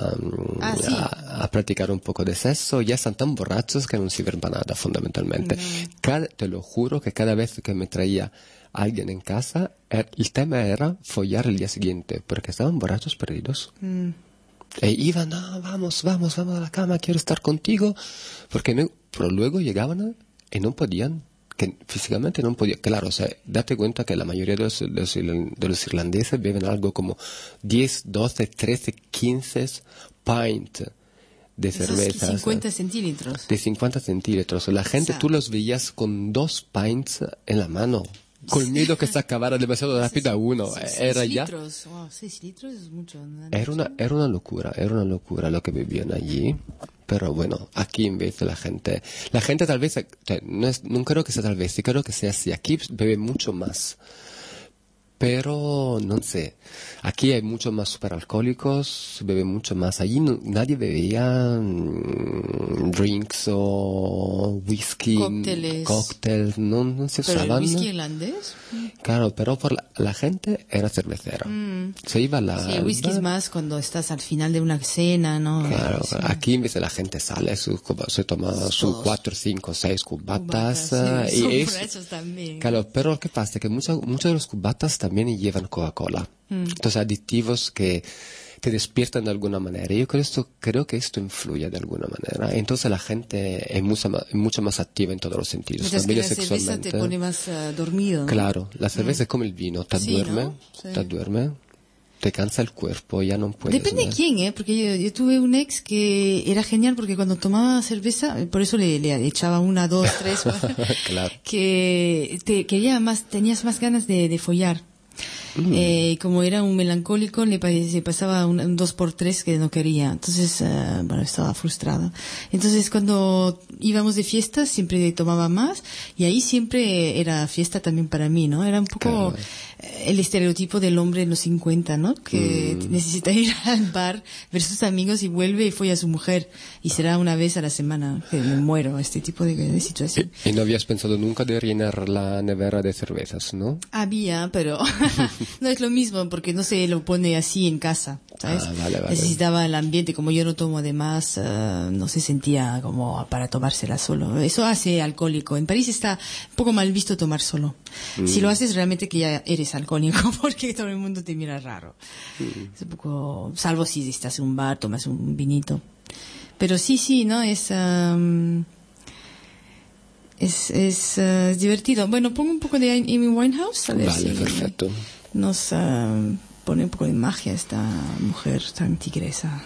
a practicar un poco de sexo, ya están tan borrachos que no sirven para nada, fundamentalmente. Te lo juro que cada vez que me traía alguien en casa, el tema era follar el día siguiente, porque estaban borrachos perdidos. E iban, vamos a la cama, quiero estar contigo, pero luego llegaban y no podían, que físicamente no podían. Claro, o sea, date cuenta que la mayoría de los irlandeses beben algo como 10, 12, 13, 15 pints de cerveza. 50 centímetros. De 50 centímetros. La gente, tú los veías con 2 pints en la mano. Con miedo que se acabara demasiado rápido a uno. Era 6 litros. Wow, 6 litros es mucho. Era una locura lo que vivían allí. Pero bueno, aquí en vez de la gente tal vez, no creo que sea tal vez, sí creo que sea así. Aquí bebe mucho más. Pero, no sé, aquí hay mucho más superalcohólicos, bebe mucho más. Allí nadie bebía drinks o whisky, cócteles, no se usaban. ¿Pero el whisky irlandés? Claro, pero la gente era cervecera. Se iba Sí, el whisky es más cuando estás al final de una cena, ¿no? Claro, sí. Aquí en vez de la gente sale, se toma sus 4, 5, 6 cubatas. Sí, y son también. Claro, pero lo que pasa es que muchos de los cubatas también llevan Coca-Cola. Entonces, aditivos que te despiertan de alguna manera. Yo creo que esto influye de alguna manera. Entonces, la gente es mucho más activa en todos los sentidos. Mientras también que la cerveza te pone más dormido, ¿no? Claro, la cerveza es como el vino. Te duerme, ¿no? Sí. Te duerme. Te cansa el cuerpo, ya no puedes. Depende de quién, porque yo tuve un ex que era genial porque cuando tomaba cerveza, por eso le echaba 1, 2, 3, claro. que tenías más ganas de follar. Como era un melancólico, se pasaba un 2x3 que no quería. Entonces, estaba frustrada. Entonces, cuando íbamos de fiesta, siempre tomaba más. Y ahí siempre era fiesta también para mí, ¿no? Era un poco el estereotipo del hombre en los 50, ¿no? Que necesita ir al bar, ver sus amigos y vuelve y folla a su mujer. Y será una vez a la semana que me muero, este tipo de situación. ¿Y no habías pensado nunca de rellenar la nevera de cervezas, no? Había, pero no es lo mismo porque no se lo pone así en casa, ¿sabes? Vale. Necesitaba el ambiente, como yo no tomo además, no se sentía como para tomársela solo. Eso hace alcohólico. En París está un poco mal visto tomar solo. Si lo haces realmente que ya eres alcohólico porque todo el mundo te mira raro. Es un poco, salvo si estás en un bar, tomas un vinito. Pero sí, ¿no? Es divertido. Bueno, pongo un poco de Amy Winehouse. A ver si perfecto. Nos pone un poco de magia esta mujer tan tigresa.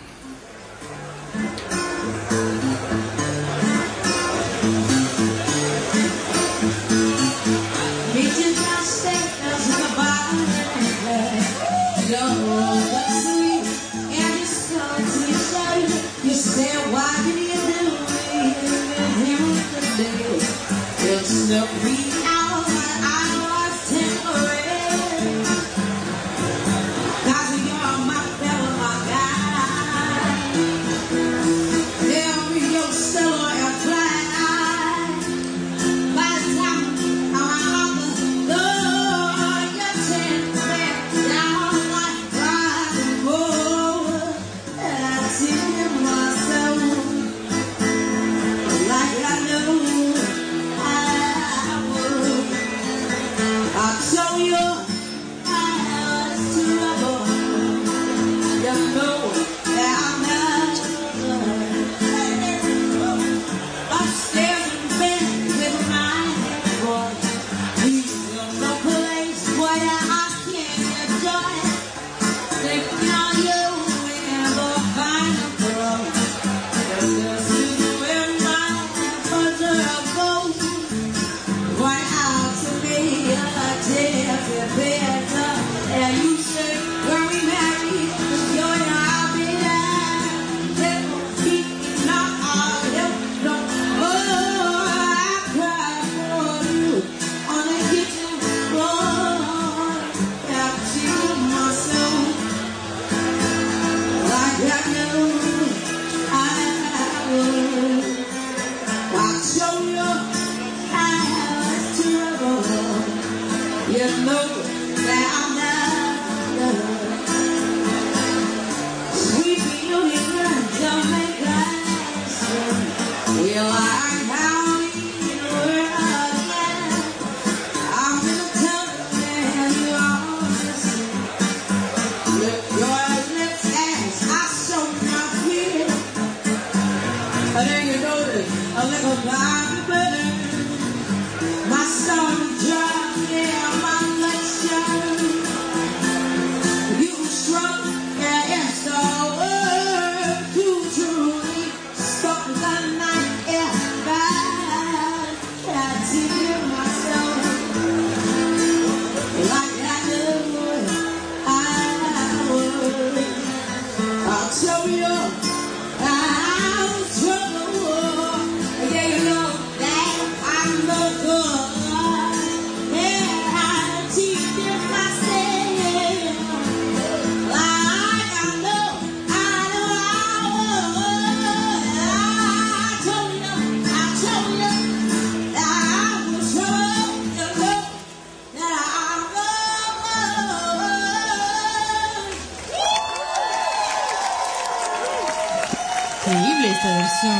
Increíble esta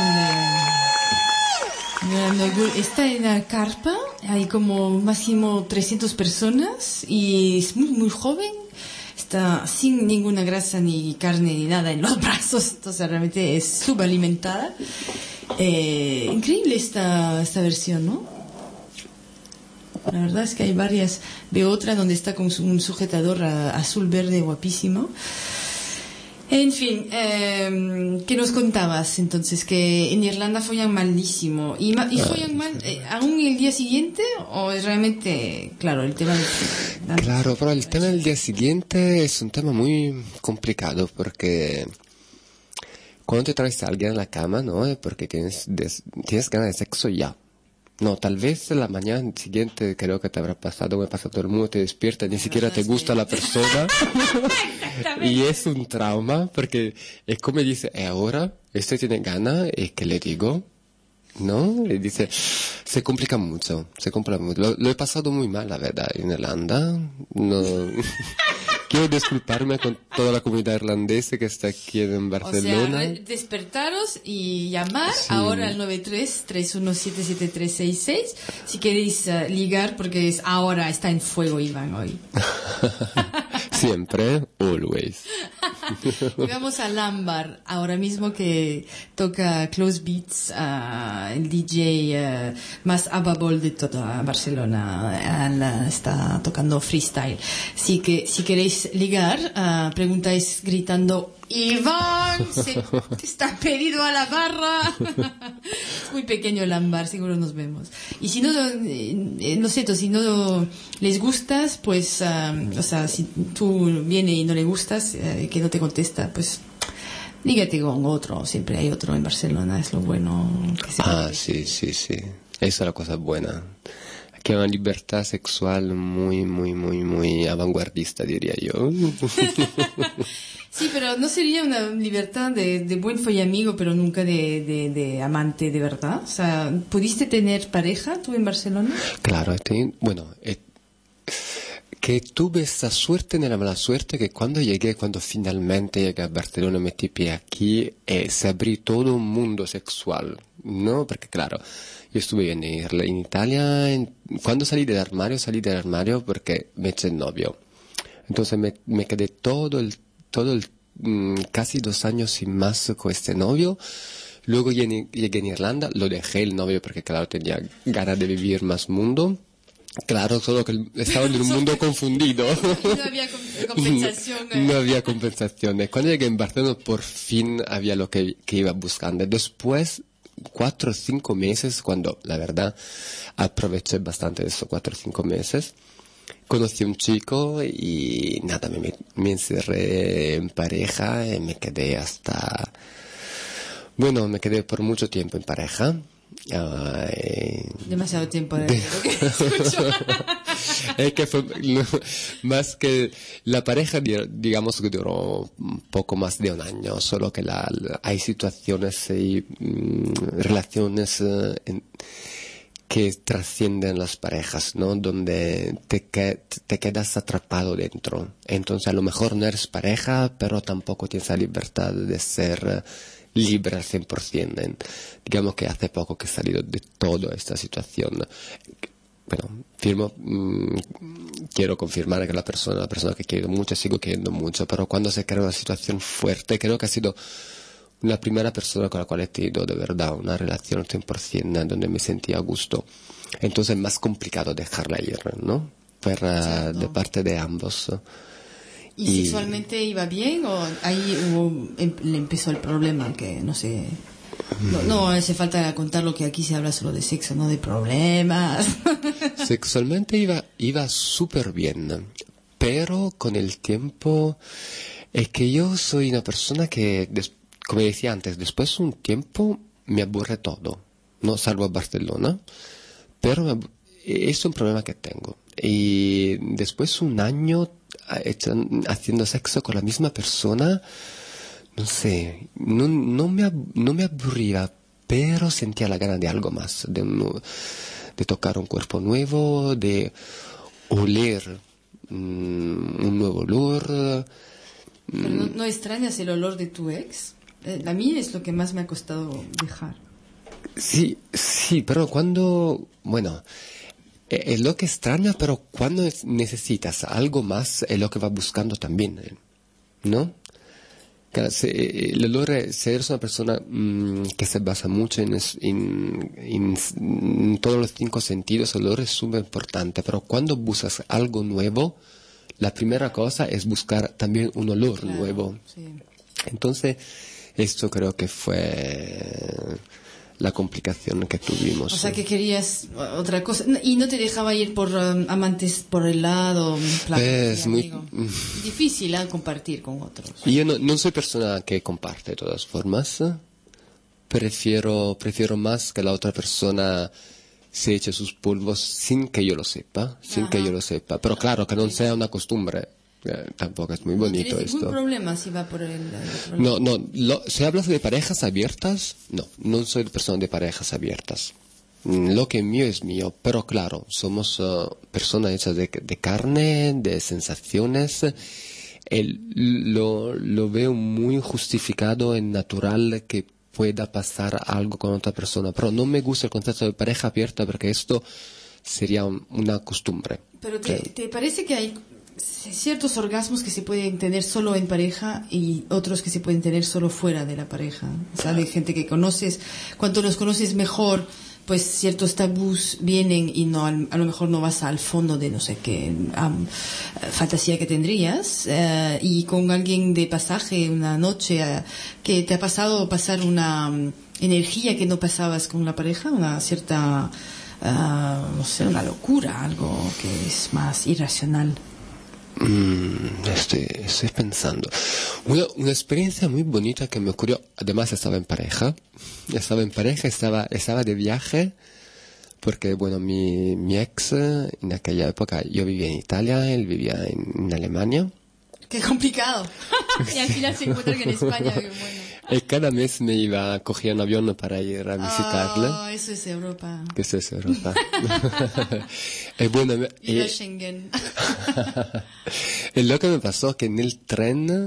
versión de está en la carpa, hay como máximo 300 personas y es muy muy joven, está sin ninguna grasa ni carne ni nada en los brazos, entonces realmente es subalimentada. Increíble esta versión, ¿no? La verdad es que hay varias. Veo otra donde está con un sujetador azul verde guapísimo. En fin, ¿qué nos contabas entonces? Que en Irlanda follan malísimo. ¿Y follan mal aún el día siguiente? ¿O es realmente, claro, el tema del... Claro, pero el tema del día siguiente es un tema muy complicado porque cuando te traes a alguien a la cama, ¿no? Es porque tienes ganas de sexo ya. No, tal vez la mañana siguiente creo que te habrá pasado, me pasa a todo el mundo, te despierta, ni siquiera te gusta la persona. Y es un trauma, porque es como dice, ahora, este tiene ganas, y que le digo, ¿no? Y dice, se complica mucho. Lo he pasado muy mal, la verdad, en Irlanda. No... Quiero disculparme con toda la comunidad irlandesa que está aquí en Barcelona. O sea, despertaros y llamar ahora al 93-317-7366 si queréis ligar, porque ahora está en fuego Iván hoy. Siempre, always. Y vamos a Lambar, ahora mismo que toca Close Beats, el DJ más amable de toda Barcelona. Está tocando freestyle. Así que si queréis ligar, preguntáis gritando: Iván, se está pedido a la barra. Es muy pequeño Lambar, seguro nos vemos. Y si no, no sé, si no les gustas, pues, o sea, si tú vienes y no le gustas, que no te contesta, pues, dígate con otro. Siempre hay otro en Barcelona, es lo bueno. Sí. Esa es la cosa buena. Aquí hay una libertad sexual muy, muy, muy, muy vanguardista, diría yo. Sí, pero no sería una libertad de buen follamigo, pero nunca de amante de verdad. O sea, ¿pudiste tener pareja tú en Barcelona? Claro, que tuve esa suerte ni la mala suerte que cuando finalmente llegué a Barcelona, metí pie aquí, se abrió todo un mundo sexual, ¿no? Porque claro, yo estuve en Italia, cuando salí del armario porque me eché el novio. Entonces me quedé casi 2 años sin más con este novio. Luego llegué en Irlanda, lo dejé el novio porque claro, tenía ganas de vivir más mundo. Claro, solo que estaba en un mundo confundido. No había compensación. No había compensaciones. Cuando llegué en Barcelona, por fin había lo que iba buscando. Después, 4 o 5 meses, cuando la verdad aproveché bastante de esos 4 o 5 meses, conocí a un chico y nada, me encerré en pareja y me quedé por mucho tiempo en pareja. Demasiado tiempo de lo que escucho. Es que fue más que la pareja, digamos que duró un poco más de 1 año, solo que hay situaciones y relaciones que trascienden las parejas, ¿no? Donde te quedas atrapado dentro. Entonces a lo mejor no eres pareja, pero tampoco tienes la libertad de ser libre al 100%. Digamos que hace poco que he salido de toda esta situación. Bueno, quiero confirmar que la persona que quiero mucho, sigo queriendo mucho, pero cuando se crea una situación fuerte, creo que ha sido la primera persona con la cual he tenido de verdad una relación al 100% donde me sentía a gusto. Entonces es más complicado dejarla ir, ¿no? De parte de ambos. ¿Y sexualmente iba bien o ahí le empezó el problema? Que no sé, no hace falta contar lo que aquí se habla solo de sexo, no de problemas. Sexualmente iba súper bien, pero con el tiempo es que yo soy una persona que, como decía antes, después de un tiempo me aburre todo, no salvo a Barcelona, pero es un problema que tengo. Y después de 1 año haciendo sexo con la misma persona, no sé, no me aburría, pero sentía la gana de algo más, de tocar un cuerpo nuevo, de oler un nuevo olor. ¿Pero no extrañas el olor de tu ex? A mí es lo que más me ha costado dejar. Sí, pero es lo que extraña, pero cuando necesitas algo más, es lo que vas buscando también, ¿no? Claro, el olor, si eres una persona que se basa mucho en todos los 5 sentidos, el olor es súper importante, pero cuando buscas algo nuevo, la primera cosa es buscar también un olor nuevo. Sí. Entonces, esto creo que fue la complicación que tuvimos. O sea, que querías otra cosa. Y no te dejaba ir por amantes por el lado. Es muy difícil compartir con otros. Yo no soy persona que comparte de todas formas. Prefiero más que la otra persona se eche sus polvos sin que yo lo sepa. Pero claro, que no sea una costumbre. Tampoco es muy bonito esto. ¿No tienes ningún problema si va por el No, si hablas de parejas abiertas, no soy persona de parejas abiertas. Lo que es mío, pero claro, somos personas hechas de carne, de sensaciones. Lo veo muy justificado y natural que pueda pasar algo con otra persona, pero no me gusta el concepto de pareja abierta porque esto sería una costumbre. Pero ¿te parece que hay ciertos orgasmos que se pueden tener solo en pareja y otros que se pueden tener solo fuera de la pareja? O sea, de gente que conoces, cuanto los conoces mejor, pues ciertos tabús vienen y a lo mejor no vas al fondo de no sé qué fantasía que tendrías, y con alguien de pasaje una noche que te ha pasado pasar una energía que no pasabas con la pareja, una cierta no sé, una locura, algo que es más irracional. Estoy pensando. Una experiencia muy bonita que me ocurrió. Además estaba en pareja, estaba de viaje, porque bueno, mi ex en aquella época, yo vivía en Italia, él vivía en Alemania. Qué complicado. Y al final se encuentran en España. Bueno. Y cada mes cogía un avión para ir a visitarle. Eso es Europa. Eso es Europa. Y bueno, y Schengen. Y lo que me pasó que en el tren,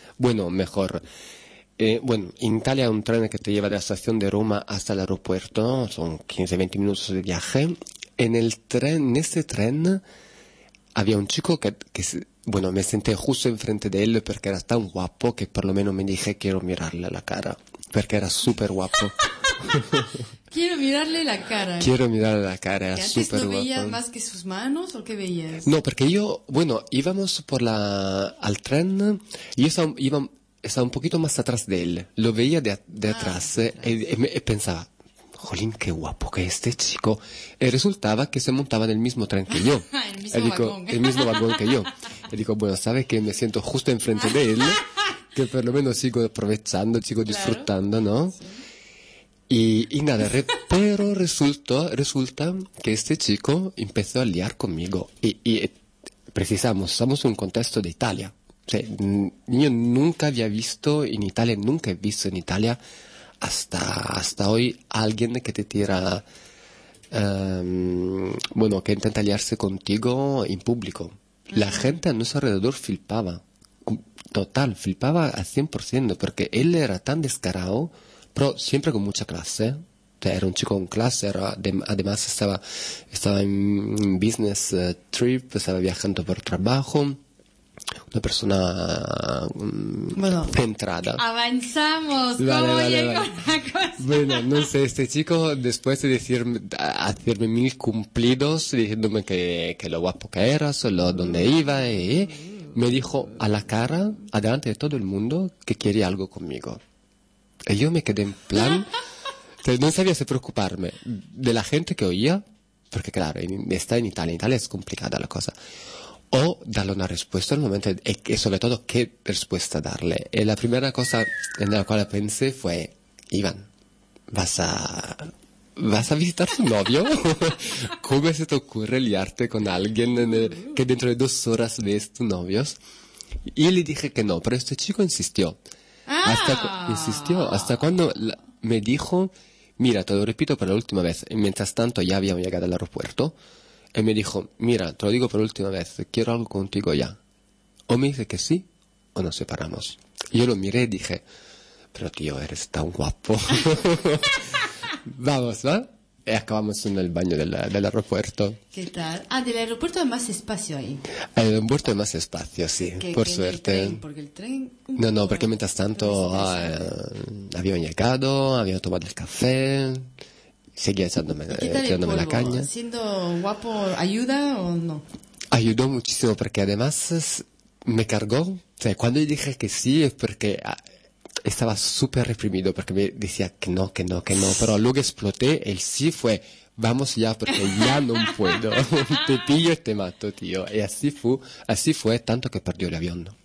en Italia hay un tren que te lleva de la estación de Roma hasta el aeropuerto, son 15-20 minutos de viaje. En este tren había un chico que me senté justo enfrente de él porque era tan guapo que por lo menos me dije quiero mirarle a la cara, porque era súper guapo. Quiero mirarle la cara. Era súper guapo. ¿No veías más que sus manos o qué veías? No, porque íbamos al tren y yo estaba un poquito más atrás de él. Lo veía de atrás y pensaba, jolín, qué guapo que es este chico. Y resultaba que se montaba en el mismo tren que yo. El mismo vagón que yo. Y digo, bueno, ¿sabe que me siento justo enfrente de él? Que por lo menos sigo aprovechando, sigo disfrutando, ¿no? Sí. Y nada, pero resulta que este chico empezó a liar conmigo. Y precisamos, estamos en un contexto de Italia. O sea, yo nunca he visto en Italia hasta hoy alguien que te tira, que intenta liarse contigo en público. La gente a nuestro alrededor flipaba flipaba al 100%, porque él era tan descarado, pero siempre con mucha clase. O sea, era un chico con clase, además estaba en business trip, estaba viajando por trabajo. Una persona centrada. Avanzamos. ¿Cómo llegó la cosa? Bueno, no sé, este chico, después de hacerme 1000 cumplidos, diciéndome que lo guapo que era, solo dónde iba, me dijo a la cara, adelante de todo el mundo, que quería algo conmigo. Y yo me quedé en plan, no sabía si preocuparme de la gente que oía, porque claro, está en Italia es complicada la cosa. O darle una respuesta al momento, y sobre todo qué respuesta darle. Y la primera cosa en la cual pensé fue, Iván, ¿vas a visitar a tu novio? ¿Cómo se te ocurre liarte con alguien que dentro de 2 horas ves tus novios? Y le dije que no, pero este chico insistió. Hasta cuando me dijo, mira, te lo repito por la última vez. Y mientras tanto ya habíamos llegado al aeropuerto. Y me dijo, mira, te lo digo por última vez, quiero algo contigo ya. O me dice que sí, o nos separamos. Y yo lo miré y dije, pero tío, eres tan guapo. Vamos, ¿va? Y acabamos en el baño del aeropuerto. ¿Qué tal? Del aeropuerto hay más espacio ahí. El aeropuerto hay más espacio, sí, por suerte. Porque el tren... No, porque mientras tanto habían llegado, habían tomado el café... Seguía echándome la caña. ¿Siendo guapo ayuda o no? Ayudó muchísimo porque además me cargó. O sea, cuando yo dije que sí es porque estaba súper reprimido porque me decía que no, pero luego exploté, el sí fue, vamos ya porque ya no puedo, te pillo y te mato, tío. Y así fue tanto que perdió el avión. ¿No?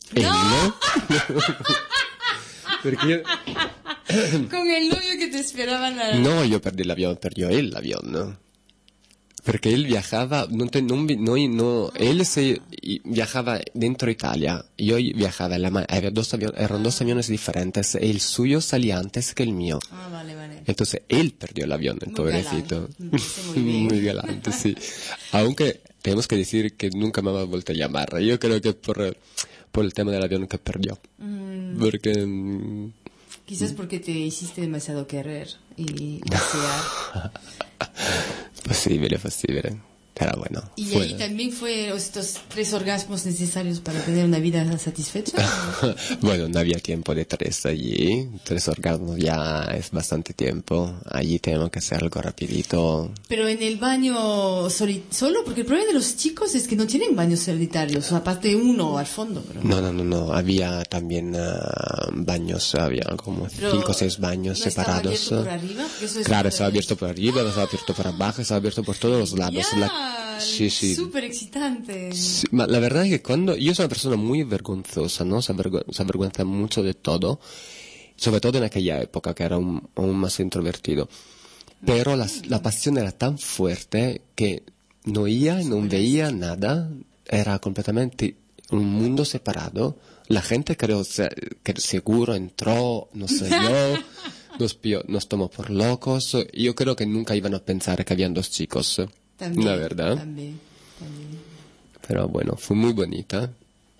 Porque yo... Con el novio que te esperaban No, yo perdí el avión, perdió él el avión, ¿no? Porque él viajaba, él viajaba dentro de Italia, yo viajaba, había eran dos aviones diferentes, el suyo salía antes que el mío. Ah, vale. Entonces él perdió el avión, el pobrecito. Muy galante, sí. Aunque tenemos que decir que nunca me ha vuelto a llamar. Yo creo que por el tema del avión que perdió. Porque... Quizás porque te hiciste demasiado querer y desear. Posible. Pero bueno. ¿Y ahí también fue estos 3 orgasmos necesarios para tener una vida satisfecha? Bueno, no había tiempo de 3 allí. 3 orgasmos ya es bastante tiempo. Allí tenemos que hacer algo rapidito. Pero en el baño solo, porque el problema de los chicos es que no tienen baños solitarios, aparte uno al fondo. Pero... No. Había también baños, había como 5 o 6 baños separados. ¿Estaba abierto por arriba? Claro, estaba abierto por arriba, estaba abierto por abajo, estaba abierto por todos los lados. Sí. Súper excitante. Sí, la verdad es que cuando yo soy una persona muy vergonzosa, ¿no? Se avergüenza mucho de todo, sobre todo en aquella época que era aún más introvertido. Pero la pasión era tan fuerte que no veía nada, era completamente un mundo separado. La gente creo que seguro entró, no sé yo, nos tomó por locos. Yo creo que nunca iban a pensar que habían 2 chicos. También, la verdad. También. Pero bueno, fue muy bonita.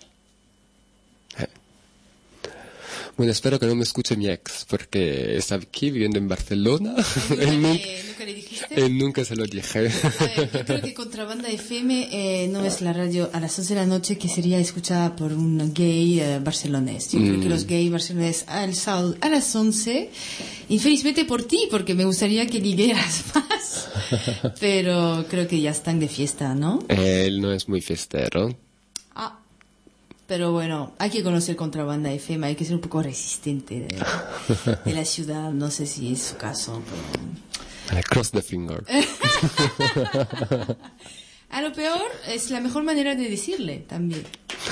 Bueno, espero que no me escuche mi ex, porque está aquí viviendo en Barcelona. ¿Nunca le dijiste? Él nunca se lo dije. Yo creo que Contrabanda FM no es la radio a las 11 de la noche que sería escuchada por un gay barcelonés. Yo creo que los gays barceloneses al sábado a las 11, infelizmente por ti, porque me gustaría que ligueras más, pero creo que ya están de fiesta, ¿no? Él no es muy fiestero. Pero bueno, hay que conocer Contrabanda FM, hay que ser un poco resistente de la ciudad, no sé si es su caso, pero... Cross the finger. A lo peor es la mejor manera de decirle también.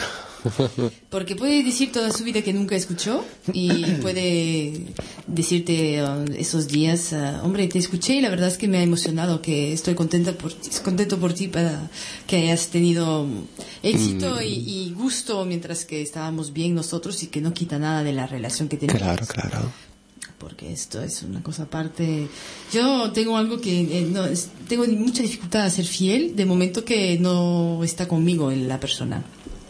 Porque puede decir toda su vida que nunca escuchó y puede decirte esos días, hombre, te escuché y la verdad es que me ha emocionado, que estoy contento por ti para que hayas tenido éxito y gusto mientras que estábamos bien nosotros, y que no quita nada de la relación que tenemos. Claro. Porque esto es una cosa aparte. Yo tengo algo que tengo mucha dificultad a ser fiel de momento que no está conmigo la persona.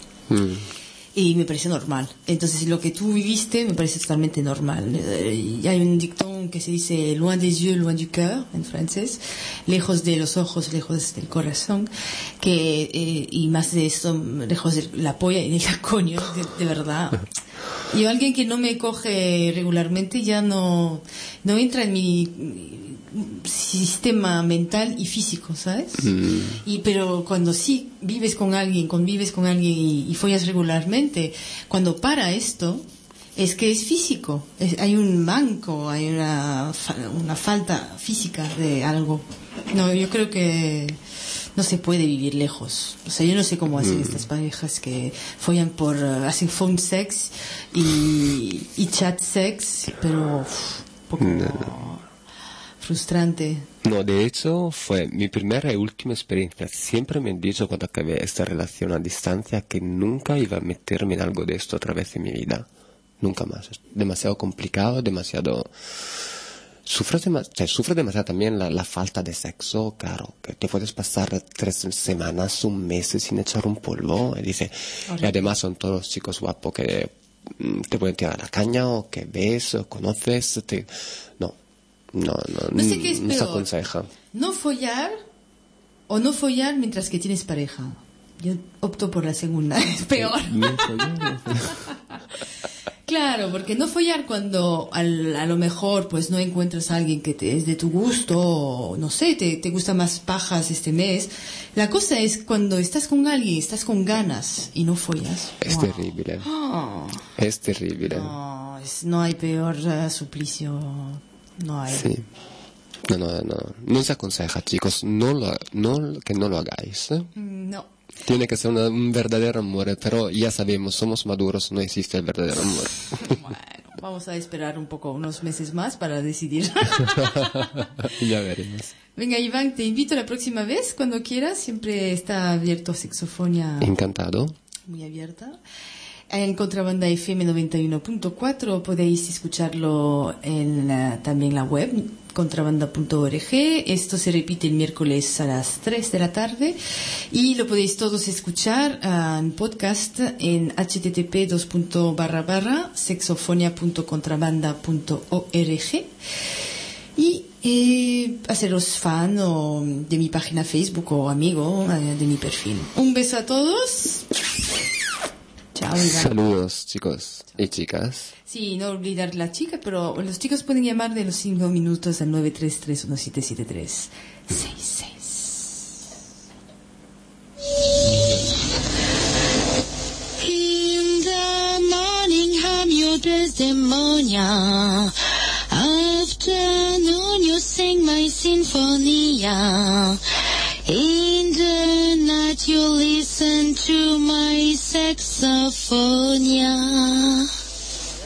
Y me parece normal. Entonces lo que tú viviste me parece totalmente normal. Y hay un dictón que se dice loin des yeux, loin du cœur en francés, lejos de los ojos, lejos del corazón, que y más de esto, lejos de la polla y del coño, de verdad. Y alguien que no me coge regularmente ya no entra en mi sistema mental y físico, ¿sabes? Pero cuando sí convives con alguien y follas regularmente, cuando para esto es que es físico, hay un manco, hay una falta física de algo. No, yo creo que no se puede vivir lejos. O sea, yo no sé cómo hacen estas parejas que follan hacen phone sex y chat sex, pero un poco frustrante. No, de hecho fue mi primera y última experiencia. Siempre me han dicho cuando acabé esta relación a distancia que nunca iba a meterme en algo de esto otra vez en mi vida. Nunca más. Es demasiado complicado, demasiado... Sufres demasiado también la falta de sexo, claro, que te puedes pasar 3 semanas, un mes sin echar un polvo, y además son todos chicos guapos que te pueden tirar la caña, o que ves, o conoces, no sé qué es peor, se aconseja. ¿No follar o no follar mientras que tienes pareja? Yo opto por la segunda, es peor. Claro, porque no follar cuando a lo mejor pues no encuentras a alguien que es de tu gusto, o no sé, te gusta más pajas este mes. La cosa es cuando estás con alguien, estás con ganas y no follas. Es terrible. Es terrible. No hay peor suplicio. No hay. Sí. No se aconseja, chicos, que no lo hagáis. No. Tiene que ser un verdadero amor, pero ya sabemos, somos maduros, no existe el verdadero amor. Bueno, vamos a esperar un poco, unos meses más para decidir. Ya veremos. Venga, Iván, te invito la próxima vez, cuando quieras. Siempre está abierto Sexofonia. Encantado. Muy abierta. En Contrabanda FM 91.4 podéis escucharlo en también la web contrabanda.org. Esto se repite el miércoles a las 3 de la tarde y lo podéis todos escuchar en podcast en http://sexofonia.contrabanda.org y haceros fan de mi página Facebook o amigo de mi perfil. Un beso a todos. Chao, Iván. Saludos, chicos y chicas. Sí, no olvidar la chica, pero los chicos pueden llamar de los 5 minutos al 933177366. In the morning, hum your desdemonia. Afternoon, you sing my sinfonia. In the night you listen to my saxophonia.